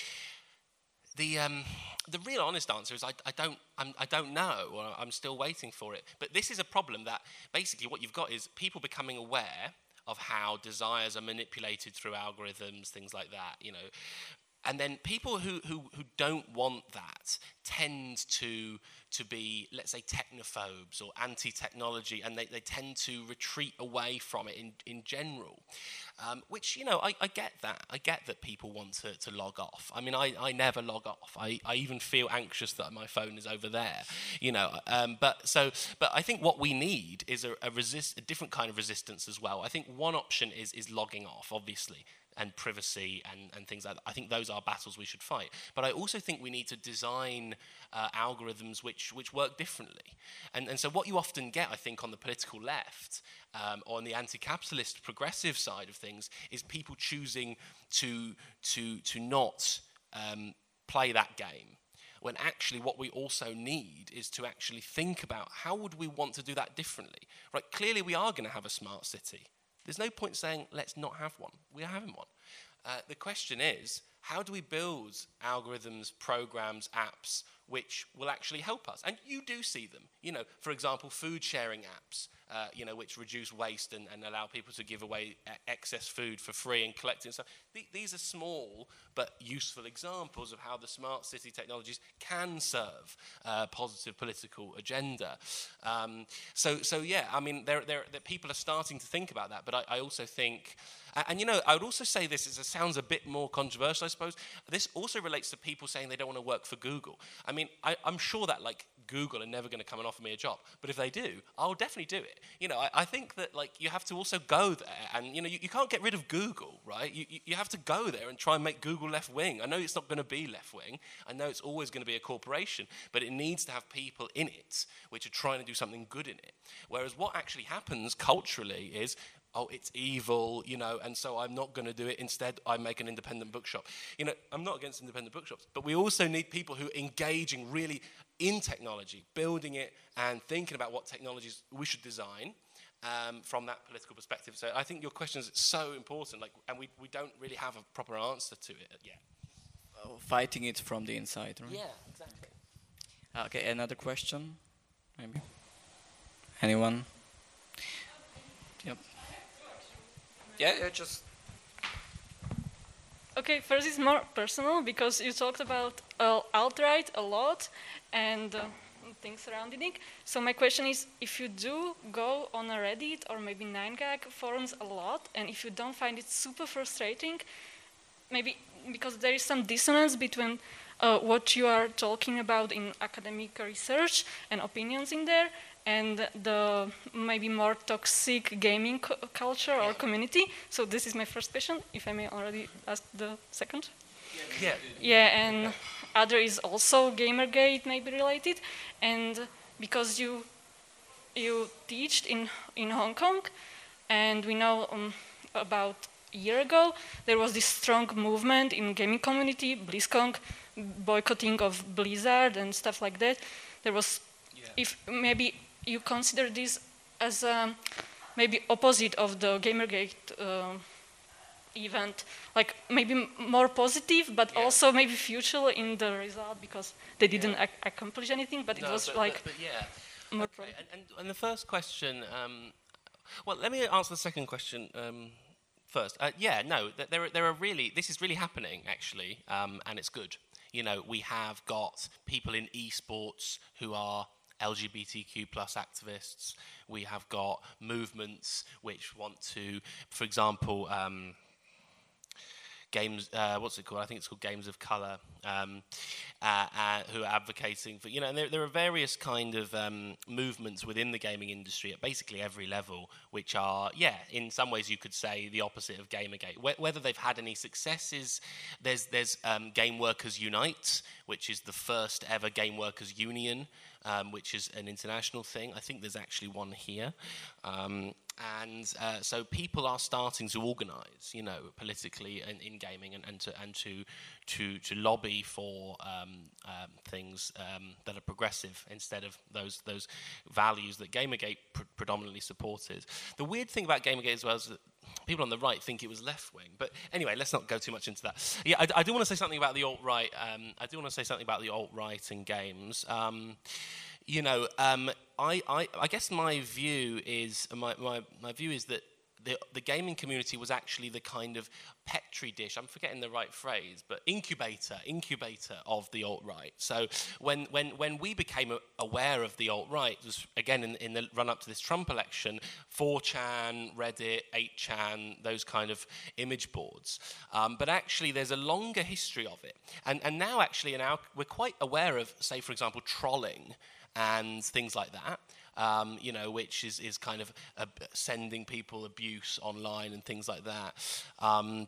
the um, the real honest answer is I, I don't I'm, I don't know, or I'm still waiting for it. But this is a problem that basically what you've got is people becoming aware of how desires are manipulated through algorithms, things like that. You know. And then people who, who, who don't want that tend to to be, let's say, technophobes or anti-technology, and they, they tend to retreat away from it in, in general, um, which, you know, I, I get that. I get that people want to, to log off. I mean, I, I never log off. I, I even feel anxious that my phone is over there, you know. Um, but so, but I think what we need is a, a, resist, a different kind of resistance as well. I think one option is is logging off, obviously, and privacy and, and things like that. I think those are battles we should fight. But I also think we need to design uh, algorithms which which work differently. And, and so what you often get, I think, on the political left, um, or on the anti-capitalist progressive side of things, is people choosing to, to, to not um, play that game. When actually what we also need is to actually think about how would we want to do that differently. Right? Clearly we are going to have a smart city. There's no point saying, let's not have one. We're having one. Uh, the question is, how do we build algorithms, programs, apps, which will actually help us? And you do see them. You know, for example, food sharing apps, uh, you know, which reduce waste and, and allow people to give away excess food for free and collect it and stuff. Th- these are small but useful examples of how the smart city technologies can serve a positive political agenda. Um, so, so yeah, I mean, there, there, there, people are starting to think about that, but I, I also think, and, and you know, I would also say this, it sounds a bit more controversial, I suppose. This also relates to people saying they don't want to work for Google. I mean, I, I'm sure that, like, Google are never going to come and offer me a job, but if they do, I'll definitely do it. You know, I, I think that, like, you have to also go there, and, you know, you, you can't get rid of Google, right? You, you, you have to go there and try and make Google left-wing. I know it's not going to be left-wing. I know it's always going to be a corporation, but it needs to have people in it which are trying to do something good in it. Whereas what actually happens culturally is, oh, it's evil, you know, and so I'm not going to do it. Instead, I make an independent bookshop. You know, I'm not against independent bookshops, but we also need people who are engaging really in technology, building it and thinking about what technologies we should design um, from that political perspective. So I think your question is so important, like, and we, we don't really have a proper answer to it yet. Uh, fighting it from the inside, right? Yeah, exactly. Okay, another question, maybe? Anyone? Yep. Yeah, yeah, just... Okay, first it's more personal because you talked about uh, alt-right a lot and uh, things surrounding it. So my question is, if you do go on a Reddit or maybe nine gag forums a lot, and if you don't find it super frustrating, maybe because there is some dissonance between uh, what you are talking about in academic research and opinions in there, and the maybe more toxic gaming cu culture or community. So this is my first question, if I may already ask the second. Yeah. Yeah, and other is also Gamergate maybe related. And because you you teached in in Hong Kong, and we know um, about a year ago there was this strong movement in gaming community, BlizzCon, boycotting of Blizzard and stuff like that. There was, yeah. If maybe you consider this as um, maybe opposite of the Gamergate uh, event, like maybe m more positive, but yeah. also maybe future in the result because they didn't yeah. ac accomplish anything, but no, it was but, like but, but yeah. More okay. and, and, and the first question, um, well, let me answer the second question um, first. Uh, yeah, no, there, there are really, this is really happening actually, um, and it's good. You know, we have got people in esports who are L G B T Q plus activists. We have got movements which want to, for example, um, games, uh, what's it called? I think it's called Games of Colour, um, uh, uh, who are advocating for, you know, and there, there are various kind of um, movements within the gaming industry at basically every level, which are, yeah, in some ways you could say the opposite of Gamergate. Wh whether they've had any successes, there's, there's um, Game Workers Unite, which is the first ever Game Workers Union, um, which is an international thing. I think there's actually one here. Um, And uh, so people are starting to organise, you know, politically and in gaming, and, and to and to to to lobby for um, um, things um, that are progressive instead of those those values that Gamergate pr predominantly supported. The weird thing about Gamergate as well is that people on the right think it was left wing. But anyway, let's not go too much into that. Yeah, I, I do want to say something about the alt right. Um, I do want to say something about the alt right in games. Um, You know, um, I, I, I guess my view is my, my, my view is that the, the gaming community was actually the kind of petri dish, I'm forgetting the right phrase, but incubator, incubator of the alt-right. So when, when, when we became aware of the alt-right, it was again in, in the run-up to this Trump election, four chan, Reddit, eight chan, those kind of image boards. Um, but actually there's a longer history of it. And, and now actually in our, we're quite aware of, say for example, trolling, and things like that, um, you know, which is, is kind of uh, sending people abuse online and things like that. Um,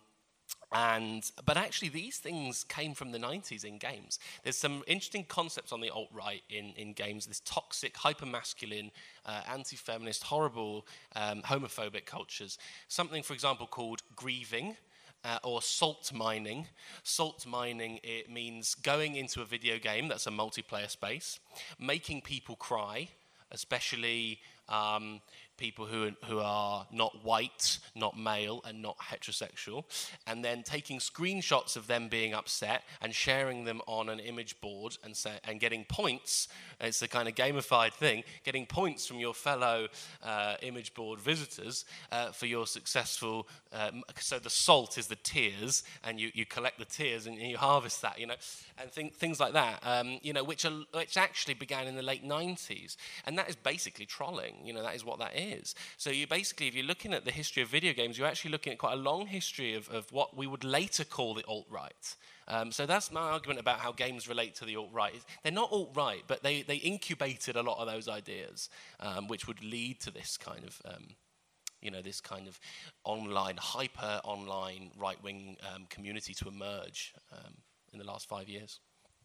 and but actually these things came from the nineties in games. There's some interesting concepts on the alt-right in, in games, this toxic, hyper-masculine, uh, anti-feminist, horrible, um, homophobic cultures. Something, for example, called grieving. Uh, or salt mining. Salt mining, it means going into a video game that's a multiplayer space, making people cry, especially um, people who, who are not white, not male, and not heterosexual, and then taking screenshots of them being upset and sharing them on an image board and, say, and getting points. It's a kind of gamified thing, getting points from your fellow uh, image board visitors uh, for your successful, um, so the salt is the tears, and you, you collect the tears and you harvest that, you know, and th things like that, um, you know, which, are, which actually began in the late nineties. And that is basically trolling, you know, that is what that is. So you basically, if you're looking at the history of video games, you're actually looking at quite a long history of, of what we would later call the alt-right. Um, so that's my argument about how games relate to the alt-right. They're not alt-right, but they, they incubated a lot of those ideas, um, which would lead to this kind of, um, you know, this kind of online, hyper-online right-wing um, community to emerge um, in the last five years.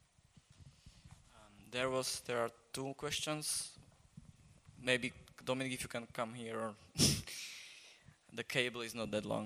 Um, there was, there are two questions. Maybe, Dominic, if you can come here. Or the cable is not that long.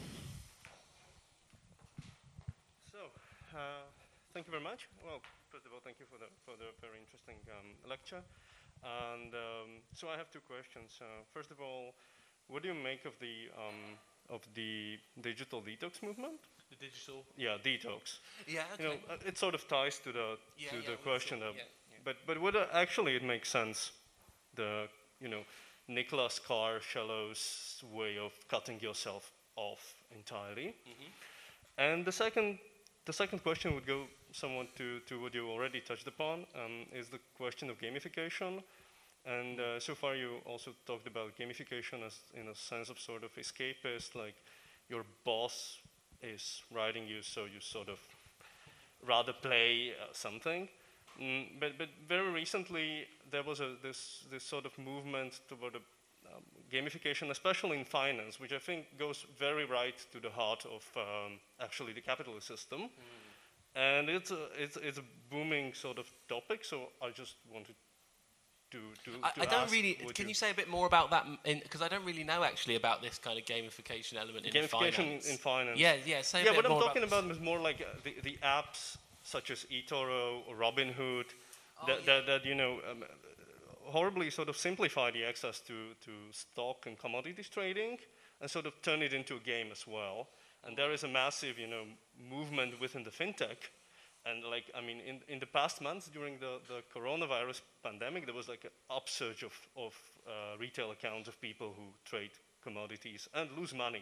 Uh, thank you very much. Well, first of all, thank you for the, for the very interesting um, lecture. And um, so I have two questions. Uh, first of all, what do you make of the um, of the digital detox movement? The digital? Yeah, detox. Yeah, okay. You know, it sort of ties to the yeah, to yeah, the question. sure, Of, yeah, yeah. But but would uh, actually it makes sense? The you know Nicholas Carr Shallow's way of cutting yourself off entirely. Mm-hmm. And the second. The second question would go somewhat to, to what you already touched upon, um, is the question of gamification. And uh, so far you also talked about gamification as in a sense of sort of escapist, like your boss is writing you, so you sort of rather play uh, something. Mm, but, but very recently there was a, this, this sort of movement toward a Um, gamification, especially in finance, which I think goes very right to the heart of um, actually the capitalist system. Mm. And it's a, it's, it's a booming sort of topic, so I just wanted to to. I, to I don't ask, really. would Can you, you say a bit more about that? Because I don't really know actually about this kind of gamification element in gamification finance. in finance? Yeah, yeah. Say a yeah, bit what I'm more talking about, about is more like uh, the the apps such as eToro or Robinhood, Oh, that, yeah. that that you know. Um, horribly sort of simplify the access to, to stock and commodities trading and sort of turn it into a game as well. And there is a massive, you know, movement within the fintech. And like, I mean, in, in the past months during the, the coronavirus pandemic, there was like an upsurge of, of uh, retail accounts of people who trade commodities and lose money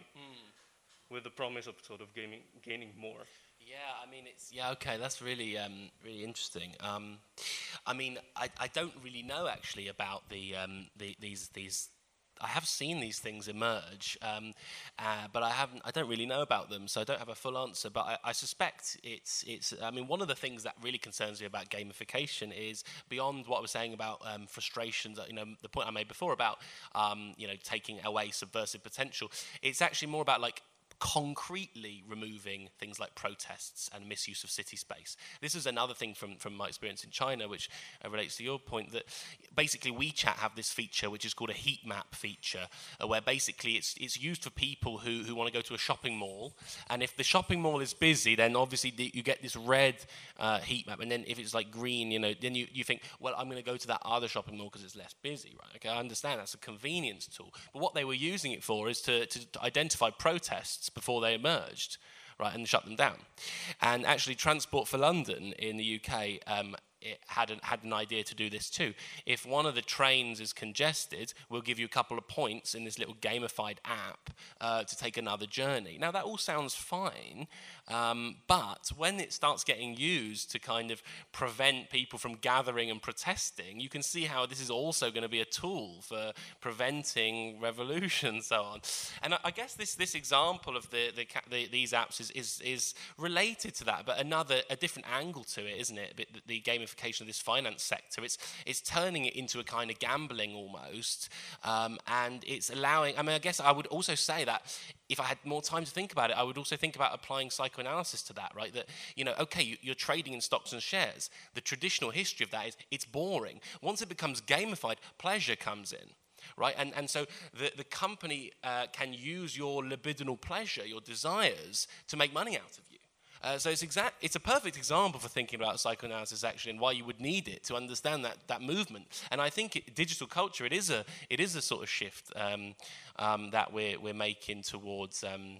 mm. with the promise of sort of gaining, gaining more. Yeah, I mean, it's yeah, okay. That's really, um, really interesting. Um, I mean, I, I don't really know actually about the, um, the these these. I have seen these things emerge, um, uh, but I haven't. I don't really know about them, so I don't have a full answer. But I, I suspect it's it's. I mean, one of the things that really concerns me about gamification is beyond what I was saying about um, frustrations. You know, the point I made before about um, you know taking away subversive potential. It's actually more about like. concretely removing things like protests and misuse of city space. This is another thing from, from my experience in China, which uh, relates to your point, that basically WeChat have this feature which is called a heat map feature, uh, where basically it's it's used for people who, who want to go to a shopping mall, and if the shopping mall is busy, then obviously the, you get this red uh, heat map, and then if it's like green, you know, then you, you think, well, I'm going to go to that other shopping mall because it's less busy, right? Okay, I understand that's a convenience tool, but what they were using it for is to, to, to identify protests before they emerged, right, and shut them down. And actually, Transport for London in the U K um, it had an, had an idea to do this too. If one of the trains is congested, we'll give you a couple of points in this little gamified app uh, to take another journey. Now, that all sounds fine, um, but when it starts getting used to kind of prevent people from gathering and protesting, you can see how this is also going to be a tool for preventing revolution and so on. And I, I guess this this example of the, the, the these apps is, is is related to that, but another a different angle to it, isn't it? The, the gamification of this finance sector, it's it's turning it into a kind of gambling almost, um, and it's allowing. I mean, I guess I would also say that if I had more time to think about it, I would also think about applying psychoanalysis to that, right? That, you know, okay, you, you're trading in stocks and shares. The traditional history of that is it's boring. Once it becomes gamified, pleasure comes in. Right, and and so the the company uh, can use your libidinal pleasure, your desires, to make money out of you. Uh, so it's exact. It's a perfect example for thinking about psychoanalysis actually, and why you would need it to understand that that movement. And I think it, digital culture, it is a it is a sort of shift um, um, that we're we're making towards um,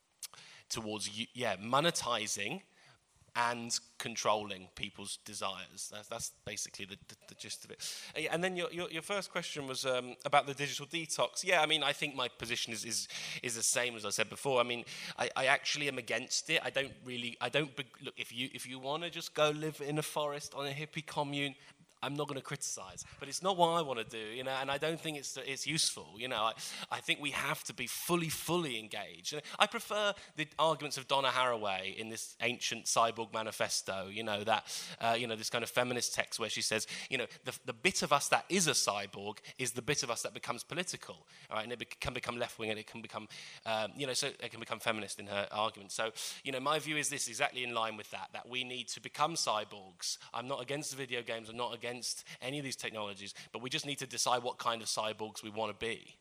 towards yeah monetizing and controlling people's desires. That's, that's basically the, the, the gist of it. And then your, your, your first question was um, about the digital detox. Yeah, I mean, I think my position is is, is the same as I said before. I mean, I, I actually am against it. I don't really, I don't, be, look, if you if you want to just go live in a forest on a hippie commune, I'm not going to criticize, but it's not what I want to do, you know, and I don't think it's it's useful, you know. I, I think we have to be fully, fully engaged. I prefer the arguments of Donna Haraway in this ancient cyborg manifesto, you know, that, uh, you know, this kind of feminist text where she says, you know, the, the bit of us that is a cyborg is the bit of us that becomes political, all right, and it be, can become left-wing and it can become, um, you know, so it can become feminist in her argument. So, you know, my view is this, exactly in line with that, that we need to become cyborgs. I'm not against the video games, I'm not against against any of these technologies, but we just need to decide what kind of cyborgs we want to be.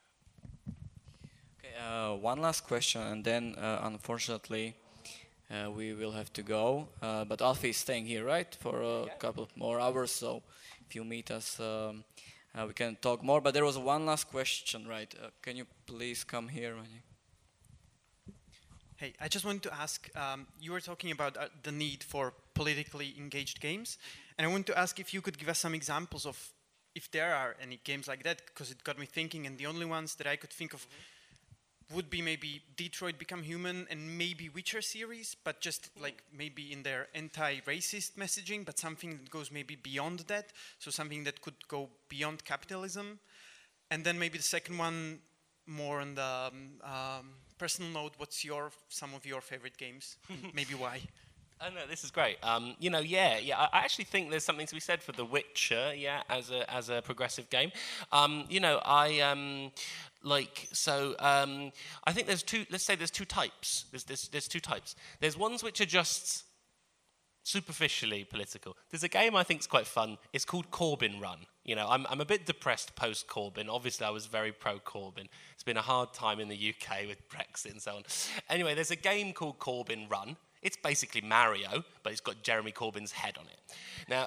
Okay, uh, one last question, and then uh, unfortunately uh, we will have to go. Uh, but Alfie is staying here, right, for a yeah. couple of more hours. So if you meet us, um, uh, we can talk more. But there was one last question, right? Uh, can you please come here? Hey, I just wanted to ask, um, you were talking about uh, the need for politically engaged games, and I want to ask if you could give us some examples of if there are any games like that, because it got me thinking, and the only ones that I could think of mm-hmm. would be maybe Detroit Become Human and maybe Witcher series, but just mm. like maybe in their anti-racist messaging, but something that goes maybe beyond that, so something that could go beyond capitalism. And then maybe the second one, more on the um, um, personal note, what's your some of your favorite games? Maybe why? Oh no, this is great. Um, you know, yeah, yeah. I actually think there's something to be said for The Witcher, yeah, as a as a progressive game. Um, you know, I um, like so. Um, I think there's two. Let's say there's two types. There's, there's there's two types. There's ones which are just superficially political. There's a game I think is quite fun. It's called Corbyn Run. You know, I'm I'm a bit depressed post Corbyn. Obviously, I was very pro Corbyn. It's been a hard time in the U K with Brexit and so on. Anyway, there's a game called Corbyn Run. It's basically Mario, but it's got Jeremy Corbyn's head on it. Now,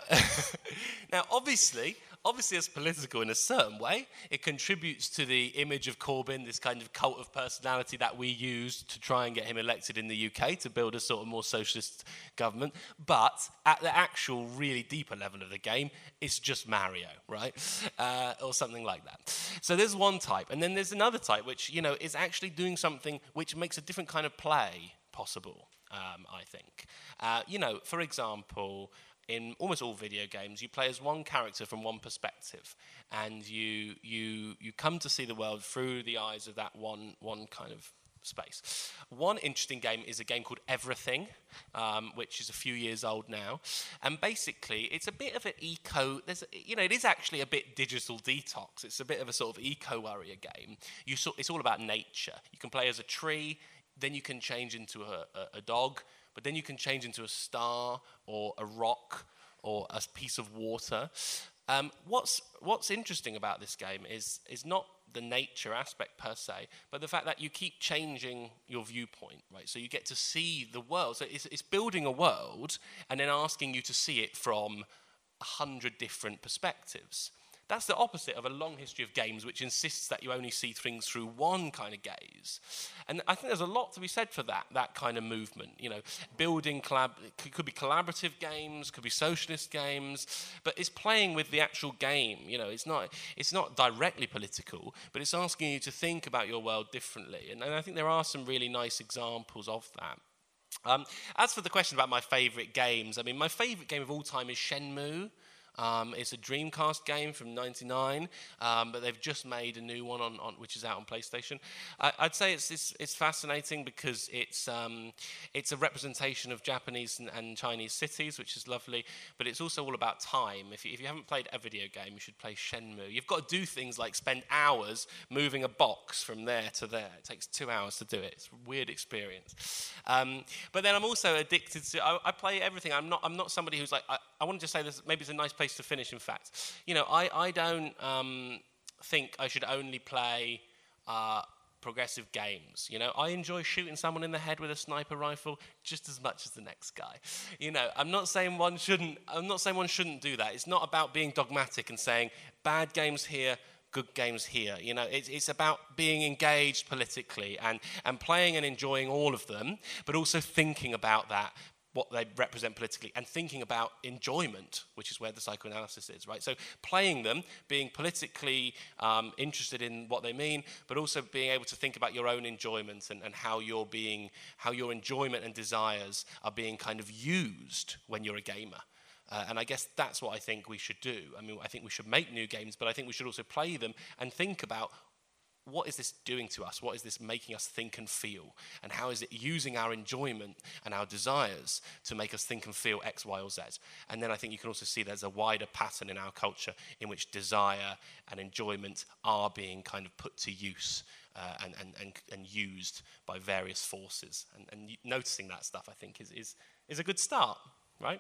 now obviously, obviously it's political in a certain way. It contributes to the image of Corbyn, this kind of cult of personality that we use to try and get him elected in the U K to build a sort of more socialist government. But at the actual really deeper level of the game, it's just Mario, right? Uh, or something like that. So there's one type. And then there's another type, which, you know, is actually doing something which makes a different kind of play possible. Um, I think. Uh, you know, for example, in almost all video games, you play as one character from one perspective, and you you you come to see the world through the eyes of that one one kind of space. One interesting game is a game called Everything, um, which is a few years old now, and basically it's a bit of an eco. There's, you know, it is actually a bit digital detox. It's a bit of a sort of eco warrior game. You sort, it's all about nature. You can play as a tree. Then you can change into a, a, a dog, but then you can change into a star or a rock or a piece of water. Um, what's what's interesting about this game is is not the nature aspect per se, but the fact that you keep changing your viewpoint, right? So you get to see the world. So it's, it's building a world and then asking you to see it from a hundred different perspectives. That's the opposite of a long history of games which insists that you only see things through one kind of gaze. And I think there's a lot to be said for that, that kind of movement. You know, building, collab, it could be collaborative games, could be socialist games, but it's playing with the actual game. You know, it's not it's not directly political, but it's asking you to think about your world differently. And, and I think there are some really nice examples of that. Um, as for the question about my favourite games, I mean, my favourite game of all time is Shenmue. Um, it's a Dreamcast game from ninety-nine, um, but they've just made a new one on, on which is out on PlayStation. I, I'd say it's, it's it's fascinating because it's um, it's a representation of Japanese and, and Chinese cities, which is lovely. But it's also all about time. If you, if you haven't played a video game, you should play Shenmue. You've got to do things like spend hours moving a box from there to there. It takes two hours to do it. It's a weird experience. Um, but then I'm also addicted to. I, I play everything. I'm not. I'm not somebody who's like. I, I want to just say this. Maybe it's a nice place to finish, in fact. You know, I, I don't um, think I should only play uh, progressive games. You know, I enjoy shooting someone in the head with a sniper rifle just as much as the next guy. You know, I'm not saying one shouldn't, I'm not saying one shouldn't do that. It's not about being dogmatic and saying bad games here, good games here. You know, it's, it's about being engaged politically and, and playing and enjoying all of them, but also thinking about that, what they represent politically, and thinking about enjoyment, which is where the psychoanalysis is, right? So playing them, being politically um, interested in what they mean, but also being able to think about your own enjoyment and, and how you're being, how your enjoyment and desires are being kind of used when you're a gamer. Uh, and I guess that's what I think we should do. I mean, I think we should make new games, but I think we should also play them and think about, what is this doing to us? What is this making us think and feel? And how is it using our enjoyment and our desires to make us think and feel X, Y, or Z? And then I think you can also see there's a wider pattern in our culture in which desire and enjoyment are being kind of put to use uh, and, and, and, and used by various forces. And, and noticing that stuff, I think, is, is, is a good start, right?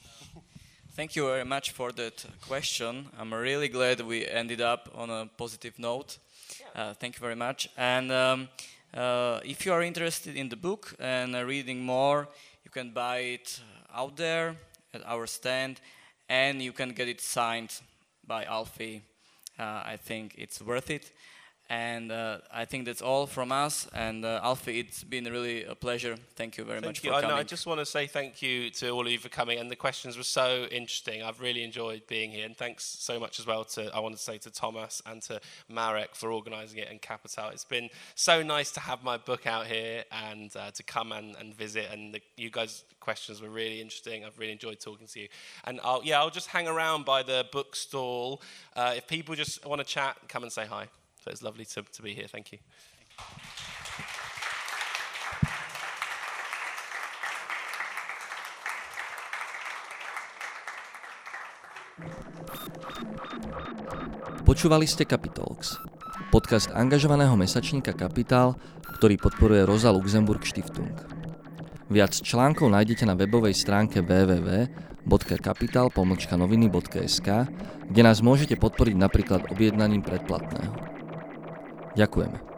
Thank you very much for that question. I'm really glad we ended up on a positive note. Uh, thank you very much. And um, uh, if you are interested in the book and uh, reading more, you can buy it out there at our stand, and you can get it signed by Alfie. Uh, I think it's worth it. And uh, I think that's all from us. And uh, Alfie, it's been really a pleasure. Thank you very thank much you. for I, coming. no, I just want to say thank you to all of you for coming. And the questions were so interesting. I've really enjoyed being here. And thanks so much as well to, I want to say to Thomas and to Marek for organising it and Capital. It's been so nice to have my book out here and uh, to come and, and visit. And the, you guys' questions were really interesting. I've really enjoyed talking to you. And I'll, yeah, I'll just hang around by the bookstall. Uh, if people just want to chat, come and say hi. So it's lovely to, to be here. Thank you. Počúvali ste Capitalx, podcast angažovaného mesačníka Kapitál, ktorý podporuje Rosa Luxemburg Stiftung. Viac článkov nájdete na webovej stránke w w w bodka kapital pomlčka noviny bodka es ká, kde nás môžete podporiť napríklad objednaním predplatného. Ďakujeme.